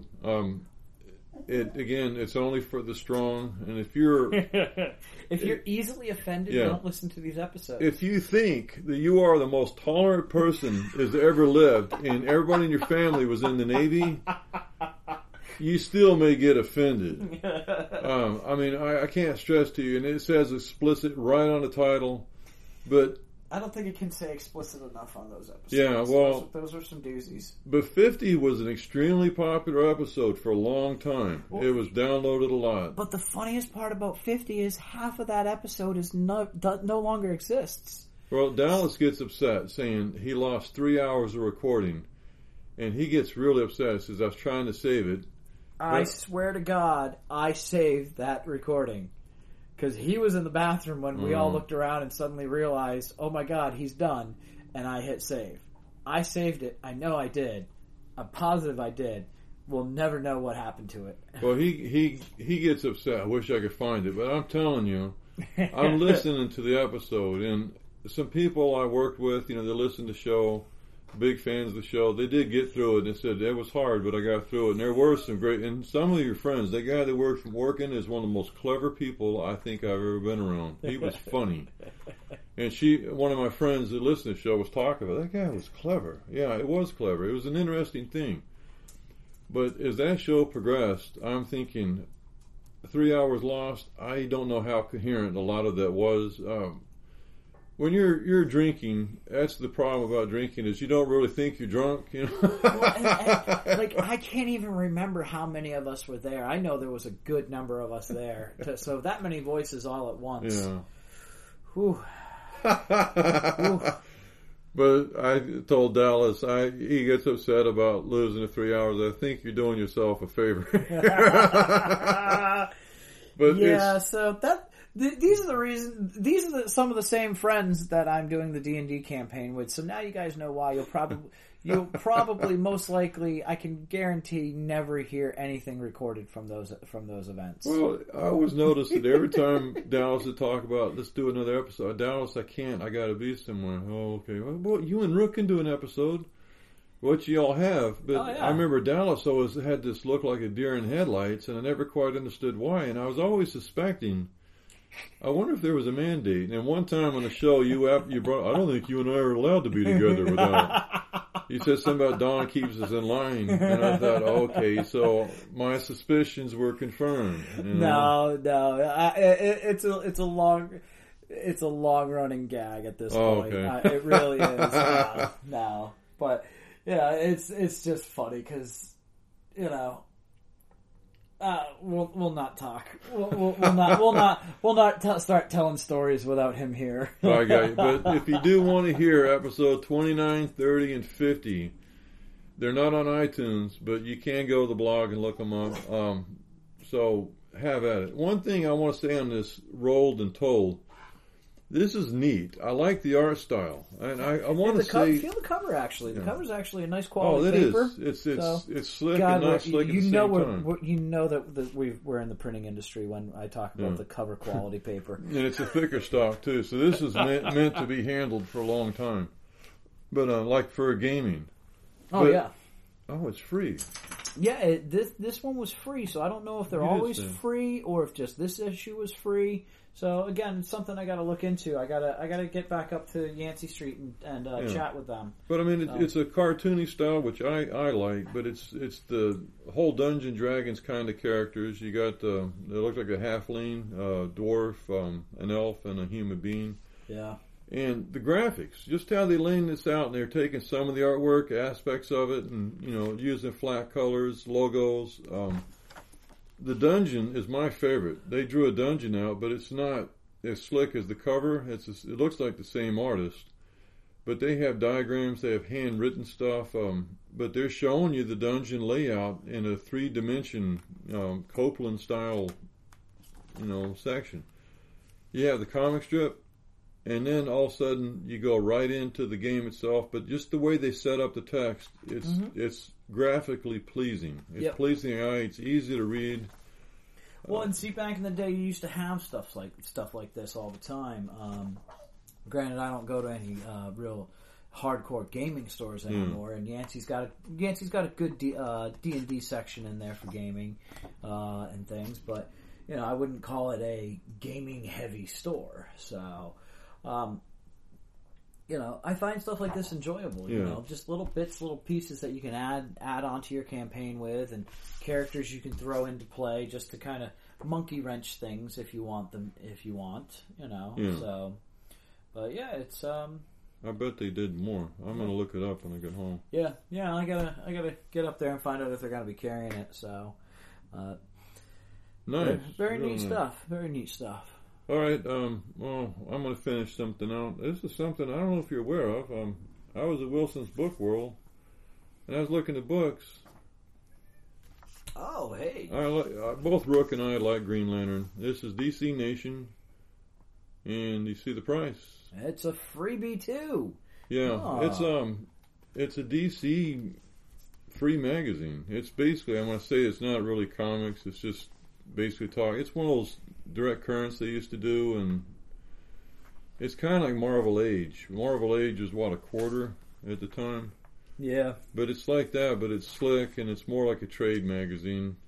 It's only for the strong, and if you're easily offended, don't listen to these episodes. If you think that you are the most tolerant person that's ever lived, and everybody in your family was in the Navy, you still may get offended. I can't stress to you, and it says explicit right on the title, but I don't think it can say explicit enough on those episodes. Yeah, well... Those are some doozies. But 50 was an extremely popular episode for a long time. Well, it was downloaded a lot. But the funniest part about 50 is half of that episode is no longer exists. Well, Dallas gets upset, saying he lost 3 hours of recording. And he gets really upset, says, I was trying to save it. I swear to God, I saved that recording. Because he was in the bathroom when we all looked around and suddenly realized, oh my God, he's done. And I hit save. I saved it. I know I did. I'm positive I did. We'll never know what happened to it. Well, he gets upset. I wish I could find it. But I'm telling you, I'm listening to the episode. And some people I worked with, they listen to the show. Big fans of the show. They did get through it and said it was hard, but I got through it. And there were some great, and some of your friends, that guy that worked from working is one of the most clever people I think I've ever been around. He was funny. And one of my friends that listened to the show was talking about, that guy was clever. Yeah, it was clever. It was an interesting thing. But as that show progressed, I'm thinking 3 hours lost. I don't know how coherent a lot of that was. When you're drinking, that's the problem about drinking is you don't really think you're drunk. Well, I can't even remember how many of us were there. I know there was a good number of us there. So that many voices all at once. Yeah. Whew. But I told Dallas, he gets upset about losing the 3 hours. I think you're doing yourself a favor. But yeah, so that. These are the reasons. These are some of the same friends that I'm doing the D&D campaign with. So now you guys know why. You'll probably most likely, I can guarantee, never hear anything recorded from those events. Well, I always noticed that every time Dallas would talk about, let's do another episode. Dallas, I can't. I got to be somewhere. Oh, okay. Well, you and Rook can do an episode. What you all have, but I remember Dallas always had this look like a deer in headlights, and I never quite understood why. And I was always suspecting. I wonder if there was a mandate. And one time on the show, you brought. I don't think you and I are allowed to be together without. You said something about Don keeps us in line, and I thought, okay, so my suspicions were confirmed. No, it's a long running gag at this point. Okay. It really is. No, but yeah, it's just funny because we'll not talk. We'll not start telling stories without him here. I got you. But if you do want to hear episode 29, 30, and 50, they're not on iTunes, but you can go to the blog and look them up. So have at it. One thing I want to say on this Rolled and Told, this is neat. I like the art style, and I want to say feel the cover actually. The cover's actually a nice quality paper. Is. It's slick and not slick at the same time. You know that we're in the printing industry when I talk about the cover quality paper, and it's a thicker stock too. So this is meant to be handled for a long time. But like for gaming. It's free. Yeah, this one was free, so I don't know if they're always free or if just this issue was free. So again, it's something I got to look into. I gotta get back up to Yancey Street and chat with them. But I mean, it's a cartoony style, which I like. But it's the whole Dungeon Dragons kind of characters. You got it looks like a halfling, dwarf, an elf, and a human being. Yeah. And the graphics, just how they laying this out, and they're taking some of the artwork aspects of it, and using flat colors, logos. The dungeon is my favorite. They drew a dungeon out, but it's not as slick as the cover. It looks like the same artist, but they have diagrams. They have handwritten stuff. But they're showing you the dungeon layout in a 3-dimension Copeland style, section. You have the comic strip. And then all of a sudden you go right into the game itself. But just the way they set up the text, it's graphically pleasing. It's pleasing to the eye. It's easy to read. Well, and see, back in the day, you used to have stuff like this all the time. Granted, I don't go to any real hardcore gaming stores anymore, and Yancey's got a good D&D section in there for gaming and things. But I wouldn't call it a gaming heavy store. So. I find stuff like this enjoyable. Just little bits, little pieces that you can add onto your campaign with, and characters you can throw into play just to kind of monkey wrench things if you want them. So, But yeah, it's I bet they did more. I'm gonna look it up when I get home. yeah. I gotta get up there and find out if they're gonna be carrying it. So, Nice. very Real neat nice. stuff. Very neat stuff. All right. Well, I'm gonna finish something out. This is something I don't know if you're aware of. I was at Wilson's Book World, and I was looking at books. Oh, hey. Both Rook and I like Green Lantern. This is DC Nation, and you see the price. It's a freebie too. Yeah, Oh. it's a DC free magazine. It's basically, I'm going to say it's not really comics. It's just basically talk. It's one of those direct currents they used to do, and it's kind of like Marvel Age. Marvel Age is what, a quarter at the time. Yeah. But it's like that, but it's slick, and it's more like a trade magazine.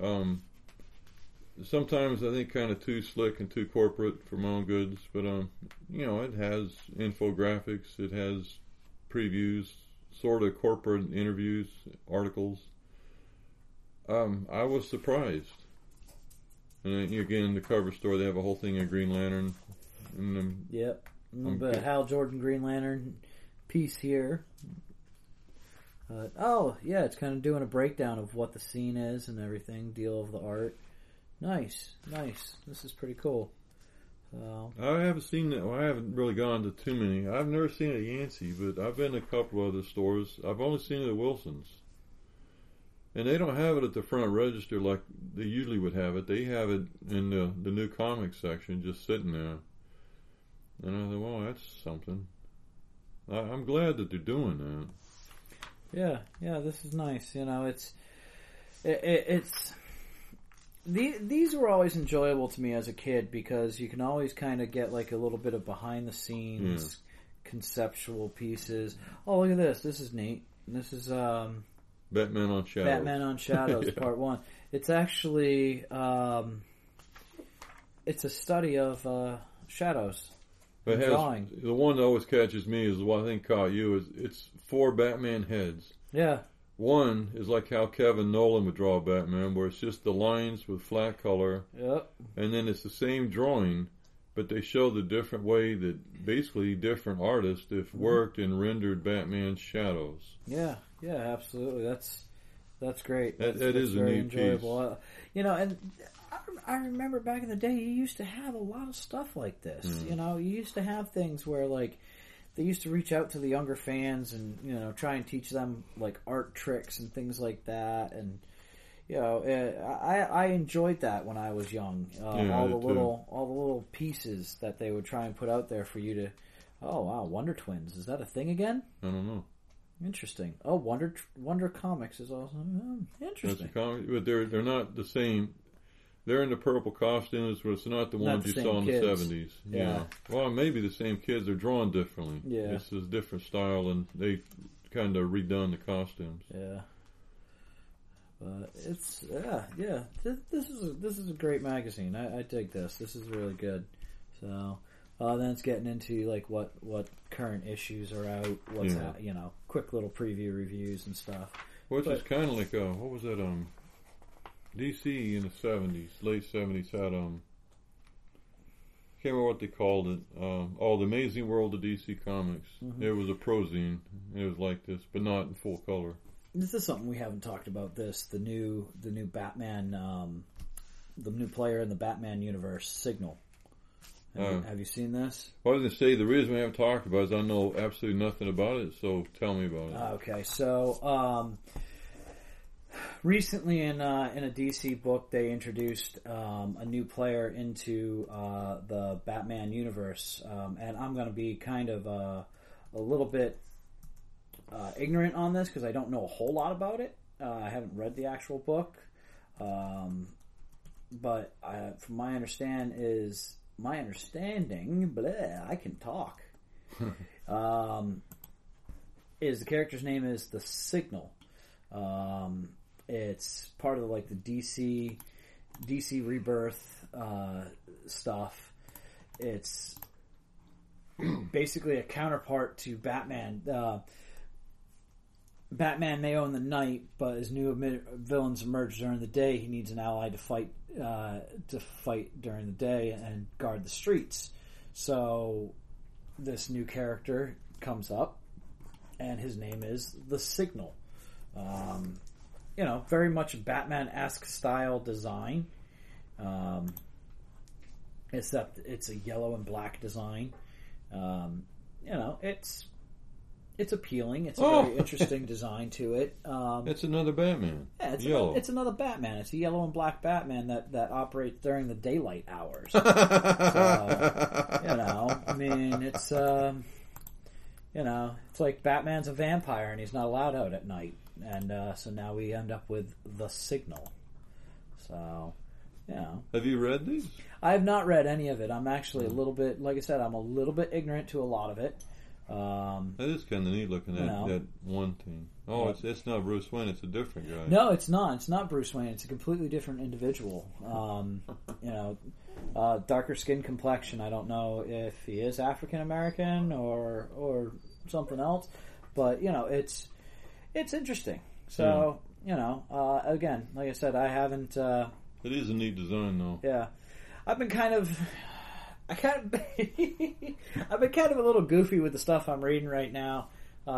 Sometimes I think kind of too slick and too corporate for my own goods, but it has infographics, it has previews, sort of corporate interviews, articles. I was surprised. And then, again, the cover story, they have a whole thing of Green Lantern. And Yep. Okay. But Hal Jordan Green Lantern piece here. It's kind of doing a breakdown of what the scene is and everything, deal of the art. Nice. This is pretty cool. So, I haven't seen that. Well, I haven't really gone to too many. I've never seen it at Yancey, but I've been to a couple of other stores. I've only seen it at Wilson's. And they don't have it at the front register like they usually would have it. They have it in the new comics section, just sitting there. And I thought, well, that's something. I'm glad that they're doing that. yeah, this is nice. It's these were always enjoyable to me as a kid because you can always kind of get like a little bit of behind the scenes conceptual pieces. Oh, look at this. This is neat. This is Batman on Shadows. Batman on Shadows, Part 1. It's actually it's a study of shadows. But it drawing. the one that always catches me is the one I think caught you. Is it's 4 Batman heads. Yeah. One is like how Kevin Nolan would draw Batman, where it's just the lines with flat color. Yep. And then it's the same drawing, but they show the different way that basically different artists have worked and rendered Batman's shadows. Yeah, absolutely. That's great. That That's is a very neat enjoyable. And I remember back in the day, you used to have a lot of stuff like this. You used to have things where like they used to reach out to the younger fans and try and teach them like art tricks and things like that. And I enjoyed that when I was young. All the little pieces that they would try and put out there for you to. Oh wow, Wonder Twins, is that a thing again? I don't know. Interesting. Oh, Wonder Comics is also interesting. That's a comic, but they're not the same. They're in the purple costumes, but it's not the Not ones the you same saw in the kids. 70s. Yeah. Well, maybe the same kids. They're drawn differently. Yeah. This is a different style, and they kind of redone the costumes. Yeah. But it's This is a great magazine. I dig this. This is really good. So then it's getting into like what current issues are out. What's quick little preview reviews and stuff. Which is kind of like what was that? DC in the 70s, late 70s had can't remember what they called it. The Amazing World of DC Comics. Mm-hmm. It was a prozine. It was like this, but not in full color. This is something we haven't talked about. The new Batman, the new player in the Batman universe, Signal. Have you seen this? Well, I was going to say, the reason we haven't talked about it is I know absolutely nothing about it, so tell me about it. Okay, so recently in a DC book, they introduced a new player into the Batman universe, and I'm going to be kind of a little bit ignorant on this because I don't know a whole lot about it. I haven't read the actual book, but from my understanding, I can talk. Is the character's name is the Signal. It's part of like the DC Rebirth stuff. It's basically a counterpart to Batman. Batman may own the night, but as new villains emerge during the day, he needs an ally to fight during the day and guard the streets. So this new character comes up, and his name is the Signal. Very much Batman-esque style design, except it's a yellow and black design. It's appealing. It's a very interesting design to it. It's another Batman. Yeah, yellow. It's another Batman. It's a yellow and black Batman that operates during the daylight hours. So, it's it's like Batman's a vampire and he's not allowed out at night, and so now we end up with the Signal. So, Have you read these? I have not read any of it. I'm actually a little bit, like I said, I'm a little bit ignorant to a lot of it. That is kind of neat looking at that one thing. Oh, it's not Bruce Wayne. It's a different guy. No, it's not. It's not Bruce Wayne. It's a completely different individual. Darker skin complexion. I don't know if he is African American or something else, but it's interesting. So again, like I said, I haven't. It is a neat design, though. Yeah, I've been kind of a little goofy with the stuff I'm reading right now.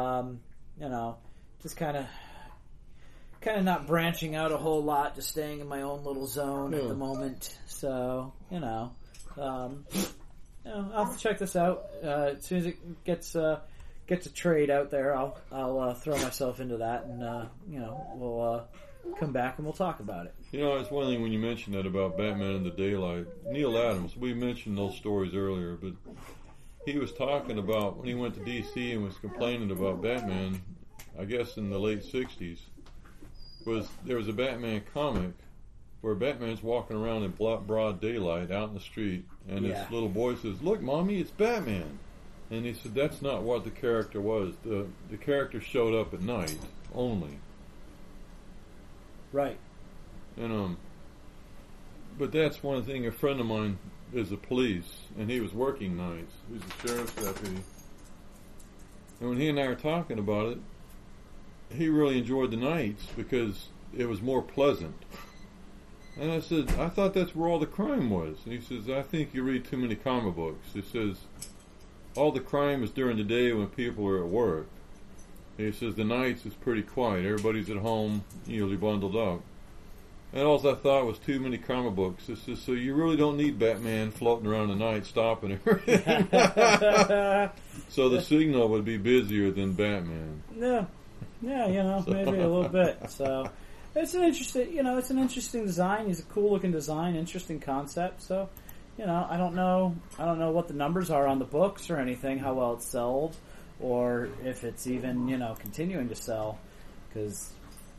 Just kind of not branching out a whole lot, just staying in my own little zone at the moment. So, I'll have to check this out. As soon as it gets a trade out there, I'll throw myself into that, and we'll come back and we'll talk about it. It's one thing when you mentioned that about Batman in the daylight. Neil Adams, we mentioned those stories earlier, but he was talking about when he went to D.C. and was complaining about Batman, I guess in the late 60s, there was a Batman comic where Batman's walking around in broad daylight out in the street, and his little boy says, "Look, Mommy, it's Batman." And he said that's not what the character was. The character showed up at night only. Right. And but that's one thing. A friend of mine is the police, and he was working nights. He's a sheriff's deputy. And when he and I were talking about it, he really enjoyed the nights because it was more pleasant. And I said, I thought that's where all the crime was. And he says, I think you read too many comic books. He says, all the crime is during the day when people are at work. He says the nights is pretty quiet. Everybody's at home, usually bundled up. And all I thought was too many comic books. He says, so you really don't need Batman floating around at night stopping everything. So the Signal would be busier than Batman. Yeah, maybe a little bit. So it's an interesting design. He's a cool looking design, interesting concept. So, I don't know what the numbers are on the books or anything, how well it's sold, or if it's even, continuing to sell, because,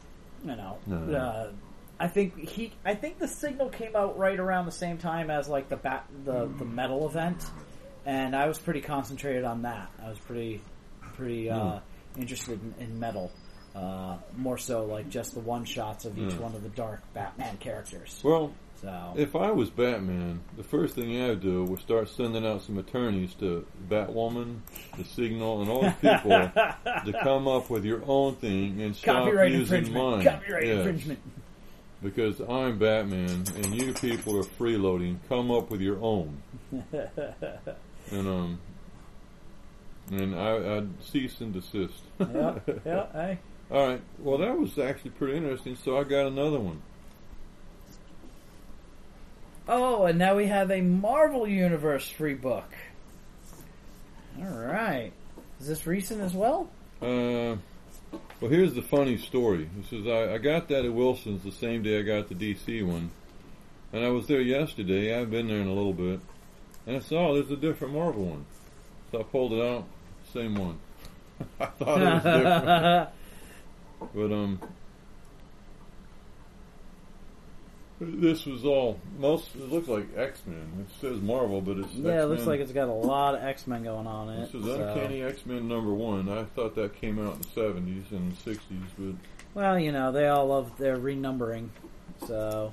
I think the Signal came out right around the same time as like the metal event, and I was pretty concentrated on that. I was pretty interested in metal, more so like just the one shots of each one of the dark Batman characters. Well, if I was Batman, the first thing I'd do was start sending out some attorneys to Batwoman, the Signal, and all these people to come up with your own thing and stop using mine. Copyright infringement. Because I'm Batman and you people are freeloading. Come up with your own. And I'd cease and desist. Hey. All right. Well, that was actually pretty interesting. So I got another one. Oh, and now we have a Marvel Universe free book. All right. Is this recent as well? Well, here's the funny story. It says, I got that at Wilson's the same day I got the DC one. And I was there yesterday. I've been there in a little bit. And I saw there's a different Marvel one. So I pulled it out. Same one. I thought it was different. But, this was all, it looks like X-Men. It says Marvel, but it's X-Men. Yeah, it looks like it's got a lot of X-Men going on in it. This is Uncanny X-Men #1. I thought that came out in the 70s and 60s, but... Well, they all love their renumbering, so...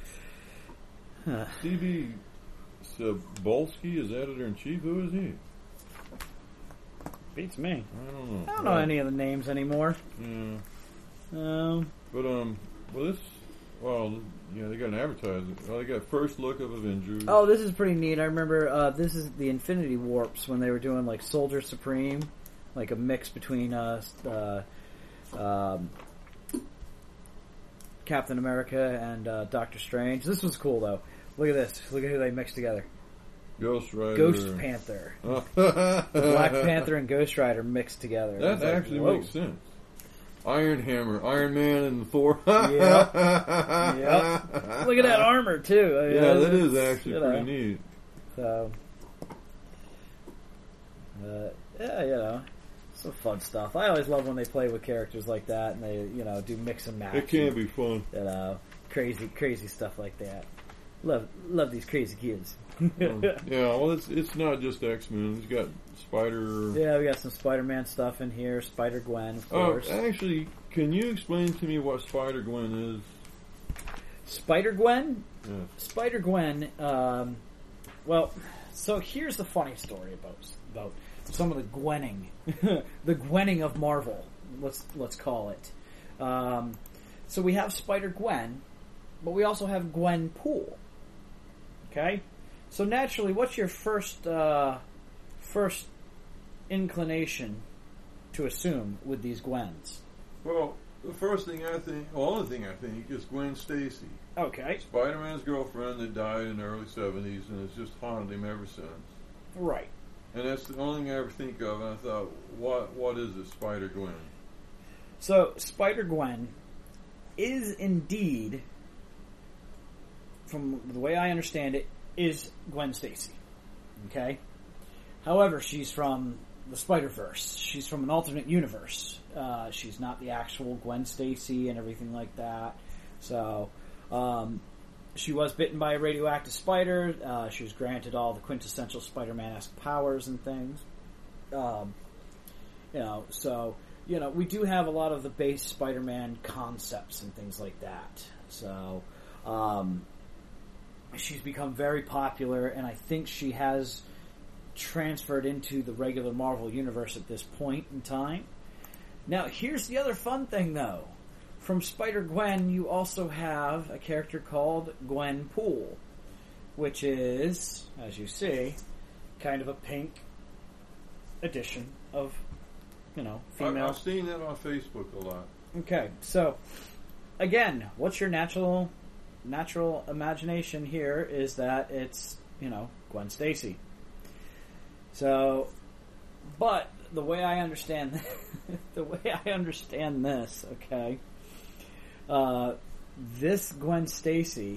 C.B. Cebulski is editor-in-chief? Who is he? Beats me. I don't know any of the names anymore. Yeah. Well, this Well, yeah, they got an advertiser. Well, they got First Look of Avengers. Oh, this is pretty neat. I remember this is the Infinity Warps when they were doing like Soldier Supreme, like a mix between Captain America and Doctor Strange. This was cool though. Look at this. Look at who they mixed together. Ghost Rider. Ghost Panther. Black Panther and Ghost Rider mixed together. That actually makes sense. Iron Hammer, Iron Man, and Thor. Yep. Look at that armor too. I mean, yeah, that is actually pretty neat. So, yeah, some fun stuff. I always love when they play with characters like that and they, do mix and match. It can be fun. Crazy stuff like that. Love these crazy kids. Yeah, well, it's not just X-Men. It's got Spider. Yeah, we got some Spider-Man stuff in here. Spider-Gwen, of course. Actually, can you explain to me what Spider-Gwen is? Spider-Gwen? Yeah. Spider-Gwen, well, so here's the funny story about some of the Gwenning. The Gwenning of Marvel, let's call it. So we have Spider-Gwen, but we also have Gwenpool. Okay? So naturally, what's your first inclination to assume with these Gwens? Well, the first thing I think, only thing I think, is Gwen Stacy. Okay. Spider-Man's girlfriend that died in the early 70s and has just haunted him ever since. Right. And that's the only thing I ever think of, and I thought, what is this Spider-Gwen? So, Spider-Gwen is indeed, from the way I understand it, is Gwen Stacy. Okay? However, she's from the Spider-Verse. She's from an alternate universe. She's not the actual Gwen Stacy and everything like that. So, she was bitten by a radioactive spider. She was granted all the quintessential Spider-Man-esque powers and things. We do have a lot of the base Spider-Man concepts and things like that. So, she's become very popular, and I think she has transferred into the regular Marvel universe at this point in time. Now, here's the other fun thing, though. From Spider-Gwen, you also have a character called Gwenpool, which is, as you see, kind of a pink edition of, female. I've seen that on Facebook a lot. Okay, so, again, what's your natural imagination here is that it's, Gwen Stacy. So, but the way I understand this, okay, this Gwen Stacy,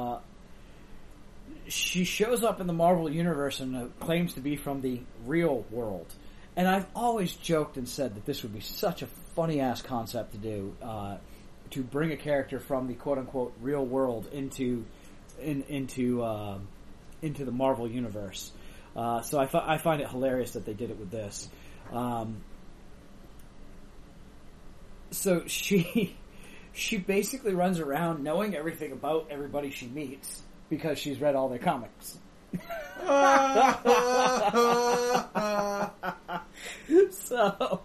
she shows up in the Marvel Universe and claims to be from the real world. And I've always joked and said that this would be such a funny-ass concept to do, to bring a character from the quote-unquote real world into the Marvel Universe. So I find it hilarious that they did it with this. So she basically runs around knowing everything about everybody she meets because she's read all their comics. So,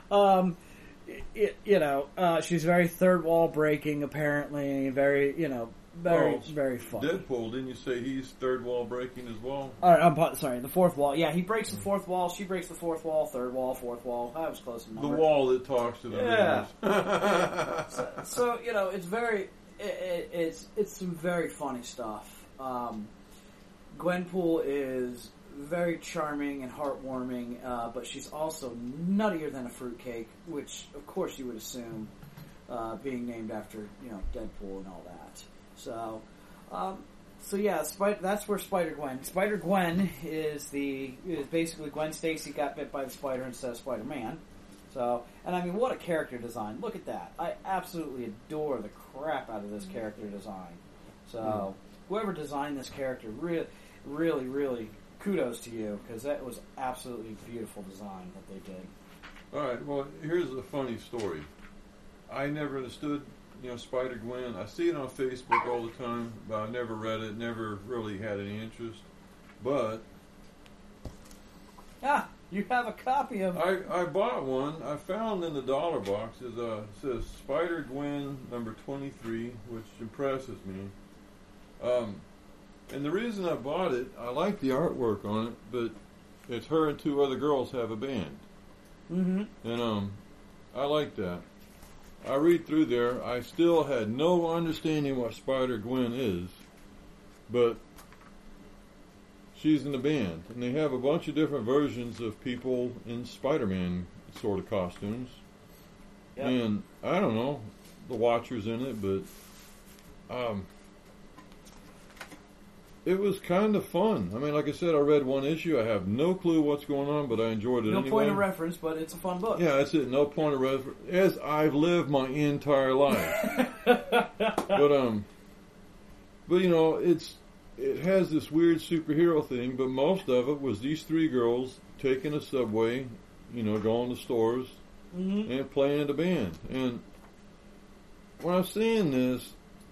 she's very third wall breaking, apparently, very, very fun. Deadpool, didn't you say he's third wall breaking as well? Alright, I'm sorry, the fourth wall. Yeah, he breaks the fourth wall, she breaks the fourth wall, third wall, fourth wall. I was close enough. The wall that talks to the readers. So, it's very, it's some very funny stuff. Gwenpool is very charming and heartwarming, but she's also nuttier than a fruitcake, which, of course, you would assume, being named after, Deadpool and all that. So yeah, that's where Spider-Gwen. Spider-Gwen is basically Gwen Stacy got bit by the spider instead of Spider-Man. So, and I mean, what a character design. Look at that. I absolutely adore the crap out of this character design. So, whoever designed this character, really, really, really kudos to you, because that was absolutely beautiful design that they did. Alright, well, here's a funny story. I never understood, Spider-Gwen. I see it on Facebook all the time, but I never read it, never really had any interest. But You have a copy of it. I bought one. I found in the dollar box. It says Spider-Gwen number 23, which impresses me. And the reason I bought it, I like the artwork on it, but it's her and two other girls have a band. Mm-hmm. And I like that. I read through there. I still had no understanding what Spider-Gwen is, but she's in the band, and they have a bunch of different versions of people in Spider-Man sort of costumes. Yep. And I don't know the Watcher's in it, but it was kind of fun. I mean, like I said, I read one issue. I have no clue what's going on, but I enjoyed it anyway. No point of reference, but it's a fun book. Yeah, that's it. No point of reference. As I've lived my entire life. But you know, it has this weird superhero thing, but most of it was these three girls taking a subway, you know, going to stores and playing in the band. And when I was seeing this,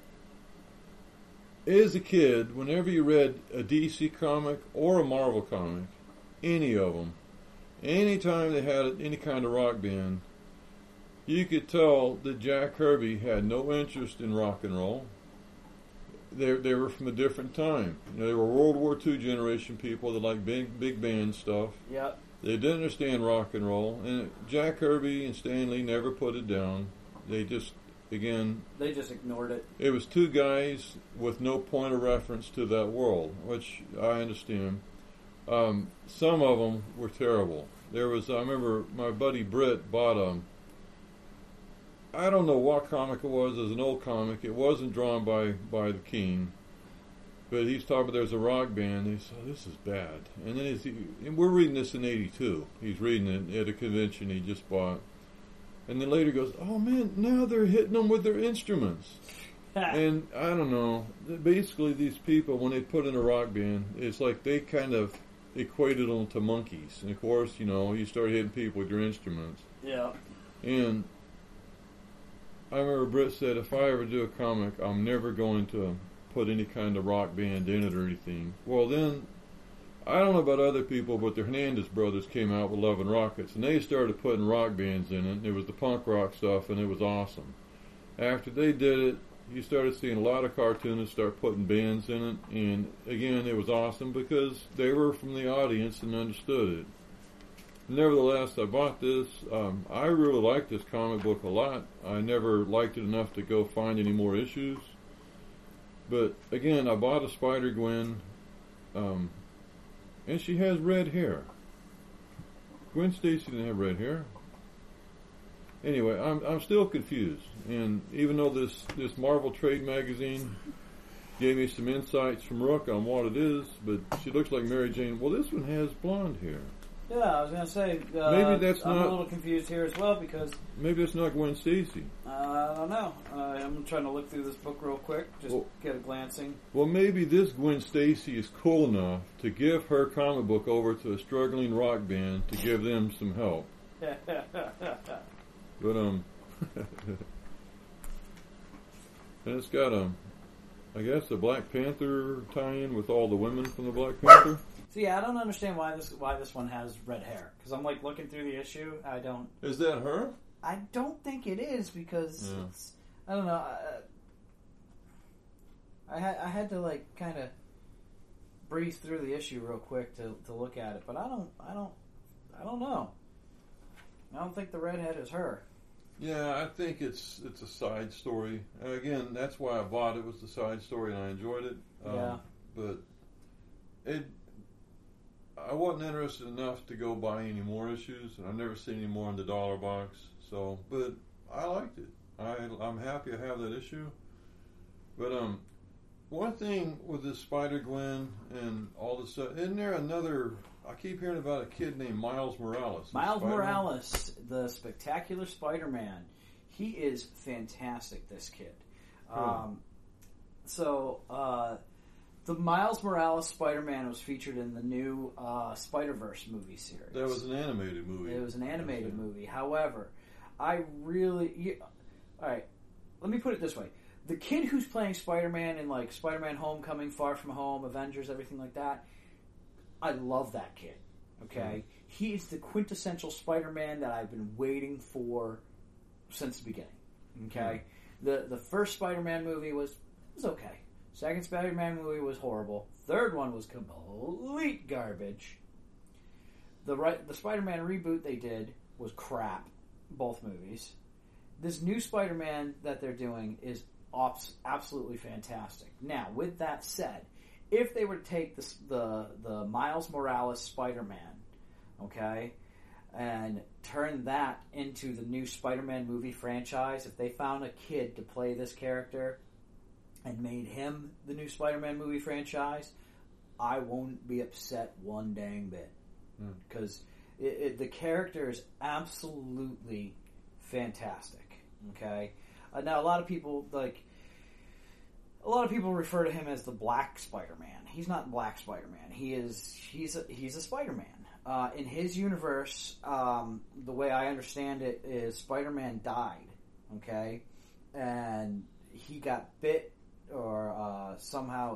as a kid, whenever you read a DC comic or a Marvel comic, any of them, anytime they had any kind of rock band, you could tell that Jack Kirby had no interest in rock and roll. They were from a different time. You know, they were World War II generation people that liked big band stuff. Yep. They didn't understand rock and roll, and Jack Kirby and Stan Lee never put it down. They just ignored it. It was two guys with no point of reference to that world, which I understand. Some of them were terrible. I remember my buddy Britt bought I don't know what comic it was. It was an old comic. It wasn't drawn by the King, but he's talking about there's a rock band. He said, "This is bad." And then we're reading this in '82. He's reading it at a convention he just bought. And then later goes, "Oh man, now they're hitting them with their instruments." And I don't know. Basically, these people, when they put in a rock band, it's like they kind of equated them to monkeys. And of course, you know, you start hitting people with your instruments. Yeah. And I remember Britt said, if I ever do a comic, I'm never going to put any kind of rock band in it or anything. Well, then, I don't know about other people, but the Hernandez brothers came out with Love and Rockets, and they started putting rock bands in it. It was the punk rock stuff, and it was awesome. After they did it, you started seeing a lot of cartoonists start putting bands in it, and again, it was awesome because they were from the audience and understood it. Nevertheless, I bought this. I really like this comic book a lot. I never liked it enough to go find any more issues. But again, I bought a Spider-Gwen, and she has red hair. Gwen Stacy didn't have red hair. Anyway, I'm still confused. And even though this Marvel Trade magazine gave me some insights from Rook on what it is, but she looks like Mary Jane. Well, this one has blonde hair. Yeah, I was going to say, maybe that's I'm a little confused here as well because... Maybe it's not Gwen Stacy. I don't know. I'm trying to look through this book real quick, just get a glancing. Well, maybe this Gwen Stacy is cool enough to give her comic book over to a struggling rock band to give them some help. But, and it's got, I guess, a Black Panther tie-in with all the women from the Black Panther. So yeah, I don't understand why this one has red hair. Because I'm like looking through the issue, I don't... Is that her? I don't think it is because it's... I don't know. I had to like kind of breeze through the issue real quick to look at it, but I don't know. I don't think the redhead is her. Yeah, I think it's a side story. Again, that's why I bought it, was the side story, and I enjoyed it. Yeah. But I wasn't interested enough to go buy any more issues, and I've never seen any more in the dollar box. So, but I liked it. I'm happy I have that issue. But one thing with this Spider-Gwen and all this stuff, isn't there another? I keep hearing about a kid named Miles Morales. Miles Morales, the Spectacular Spider-Man. He is fantastic, this kid. The Miles Morales Spider-Man was featured in the new Spider-Verse movie series. That was an animated movie. It was an animated movie. However, all right, let me put it this way. The kid who's playing Spider-Man in like Spider-Man Homecoming, Far From Home, Avengers, everything like that, I love that kid. Okay? he's the quintessential Spider-Man that I've been waiting for since the beginning. Okay? The first Spider-Man movie was okay. Second Spider-Man movie was horrible. Third one was complete garbage. The Spider-Man reboot they did was crap. Both movies. This new Spider-Man that they're doing is absolutely fantastic. Now, with that said, if they were to take the Miles Morales Spider-Man, okay, and turn that into the new Spider-Man movie franchise, if they found a kid to play this character and made him the new Spider-Man movie franchise, I won't be upset one dang bit. Because the character is absolutely fantastic. Okay? Now, a lot of people refer to him as the Black Spider-Man. He's not Black Spider-Man. He's a Spider-Man. In his universe, the way I understand it is Spider-Man died, okay, and he got bit or somehow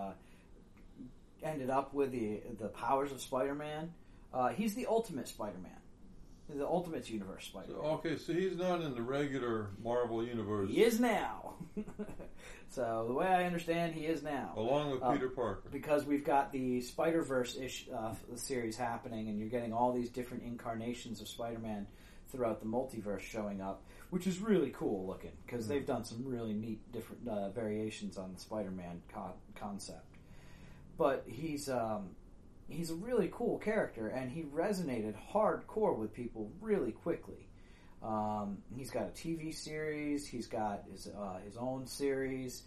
ended up with the powers of Spider-Man. He's the ultimate Spider-Man. The Ultimate Universe Spider-Man. So he's not in the regular Marvel Universe. He is now. So, the way I understand, he is now. Along with Peter Parker. Because we've got the Spider-Verse series happening, and you're getting all these different incarnations of Spider-Man throughout the multiverse showing up, which is really cool looking, because they've done some really neat different variations on the Spider-Man concept. But he's a really cool character, and he resonated hardcore with people really quickly. He's got a TV series, he's got his own series,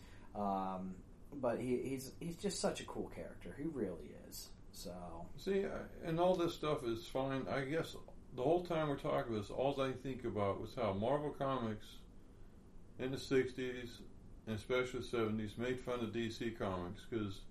but he's just such a cool character. He really is. So see, and all this stuff is fine. I guess the whole time we're talking about this, all I think about was how Marvel Comics in the 60s, and especially the 70s, made fun of DC Comics because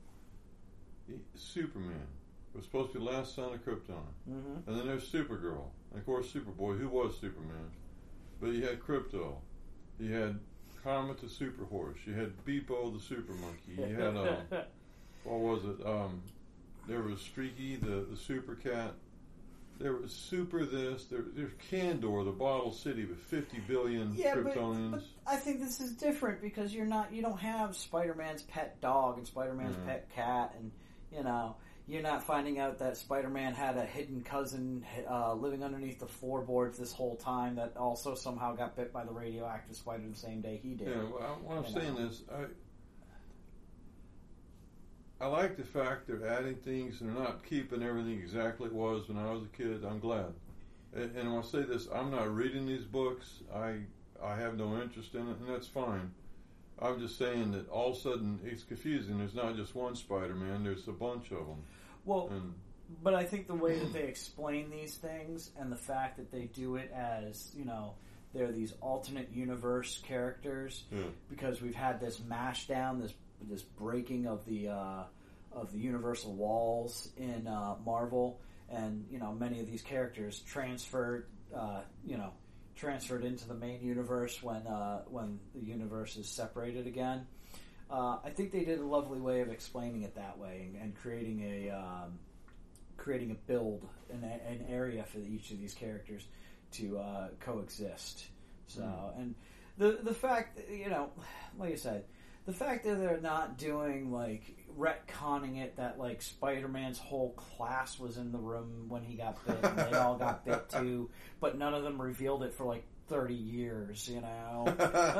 Superman was supposed to be the last son of Krypton. And then there's Supergirl. And of course Superboy, who was Superman. But you had Krypto. You had Comet the Super Horse. You had Beepo the Super Monkey. You had, what was it? There was Streaky the Super Cat. There was Super this. There's Kandor, the Bottle City with 50 billion Kryptonians. But I think this is different because you don't have Spider-Man's pet dog and Spider-Man's pet cat, and you're not finding out that Spider-Man had a hidden cousin living underneath the floorboards this whole time that also somehow got bit by the radioactive spider the same day he did. Yeah, what I'm saying is, I like the fact they're adding things and they're not keeping everything exactly it was when I was a kid. I'm glad. And when I say this, I'm not reading these books. I have no interest in it, and that's fine. I'm just saying that all of a sudden it's confusing. There's not just one Spider-Man. There's a bunch of them. Well, but I think the way that they explain these things and the fact that they do it as, they're these alternate universe characters, because we've had this mash down, this breaking of the universal walls in Marvel, and many of these characters transferred into the main universe when the universe is separated again. I think they did a lovely way of explaining it that way and creating a build, an area for each of these characters to coexist. So, and the fact that, like I said, the fact that they're not doing retconning it that Spider-Man's whole class was in the room when he got bit and they all got bit too, but none of them revealed it for 30 years, we don't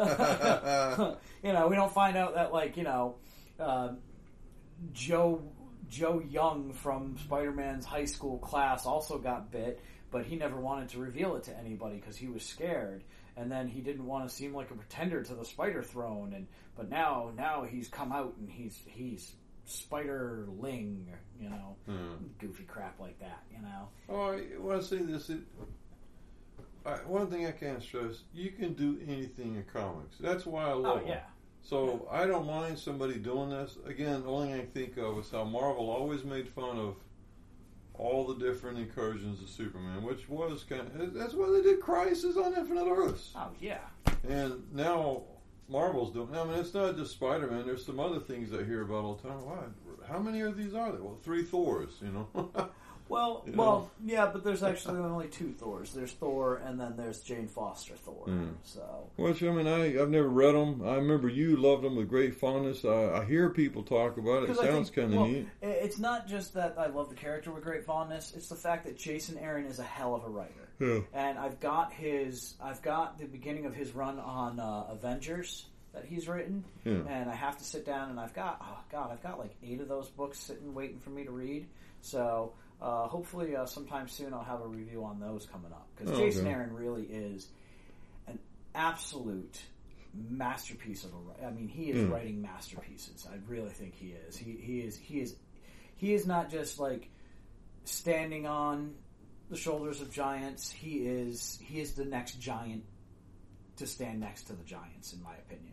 find out that Joe Young from Spider-Man's high school class also got bit, but he never wanted to reveal it to anybody because he was scared, and then he didn't want to seem like a pretender to the Spider Throne, but now he's come out and he's Spider-Ling, goofy crap like that, Oh, I want to say this. One thing I can't stress, you can do anything in comics. That's why I love them. So I don't mind somebody doing this. Again, the only thing I think of is how Marvel always made fun of all the different incursions of Superman, which was that's why they did Crisis on Infinite Earths. Oh, yeah. And now Marvel's doing, it's not just Spider-Man. There's some other things I hear about all the time. Wow, how many of these are there? Well, 3 Thors, Well, You know? yeah, but there's actually only two Thors. There's Thor, and then there's Jane Foster Thor. So, Which, I mean, I've never read them. I remember you loved them with great fondness. I hear people talk about it. It sounds kind of neat. It's not just that I love the character with great fondness. It's the fact that Jason Aaron is a hell of a writer. Yeah. And I've got the beginning of his run on Avengers that he's written, and I have to sit down and I've got like 8 of those books sitting waiting for me to read. So hopefully sometime soon I'll have a review on those coming up, because Jason Aaron really is an absolute masterpiece of a writer. I mean, he is writing masterpieces. I really think he is. He is not just like standing on the shoulders of giants. He is the next giant to stand next to the giants, in my opinion.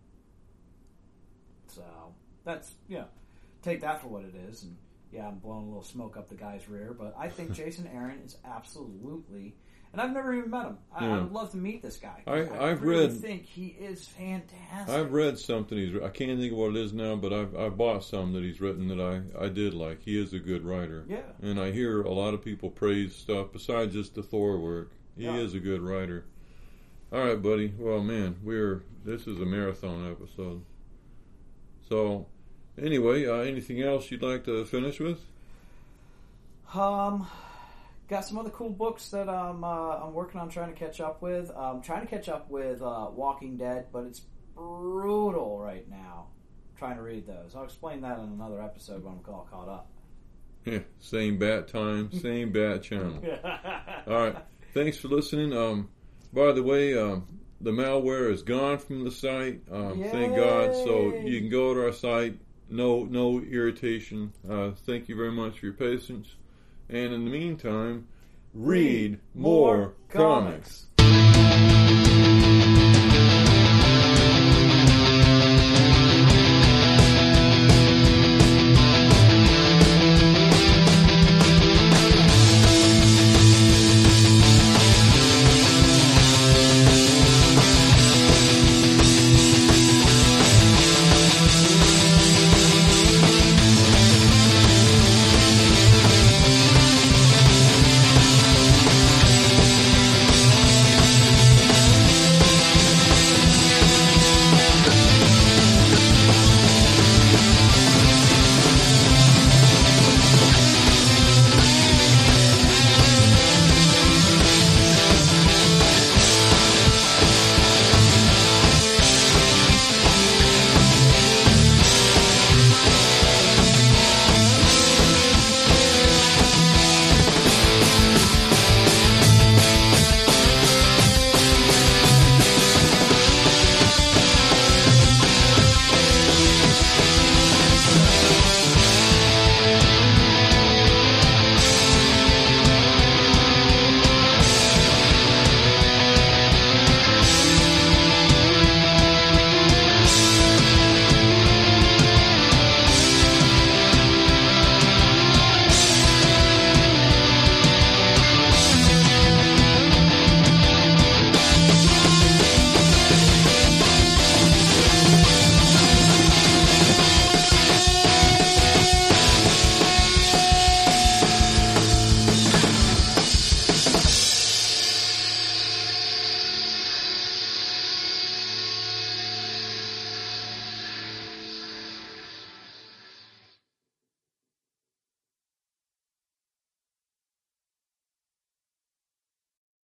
So that's, take that for what it is. And I'm blowing a little smoke up the guy's rear, but I think Jason Aaron is absolutely, and I've never even met him. I would love to meet this guy. I really think he is fantastic. I've read something I can't think of what it is now, but I've bought some that he's written that I did like. He is a good writer. Yeah. And I hear a lot of people praise stuff besides just the Thor work. He is a good writer. All right, buddy. Well, man, this is a marathon episode. So, anyway, anything else you'd like to finish with? Got some other cool books that I'm working on trying to catch up with. I'm trying to catch up with Walking Dead, but it's brutal right now. Trying to read those. I'll explain that in another episode when I'm all caught up. Yeah, same bat time, same bat channel. All right, thanks for listening. By the way, the malware is gone from the site. Thank God. So you can go to our site. No irritation. Thank you very much for your patience. And in the meantime, read more comics.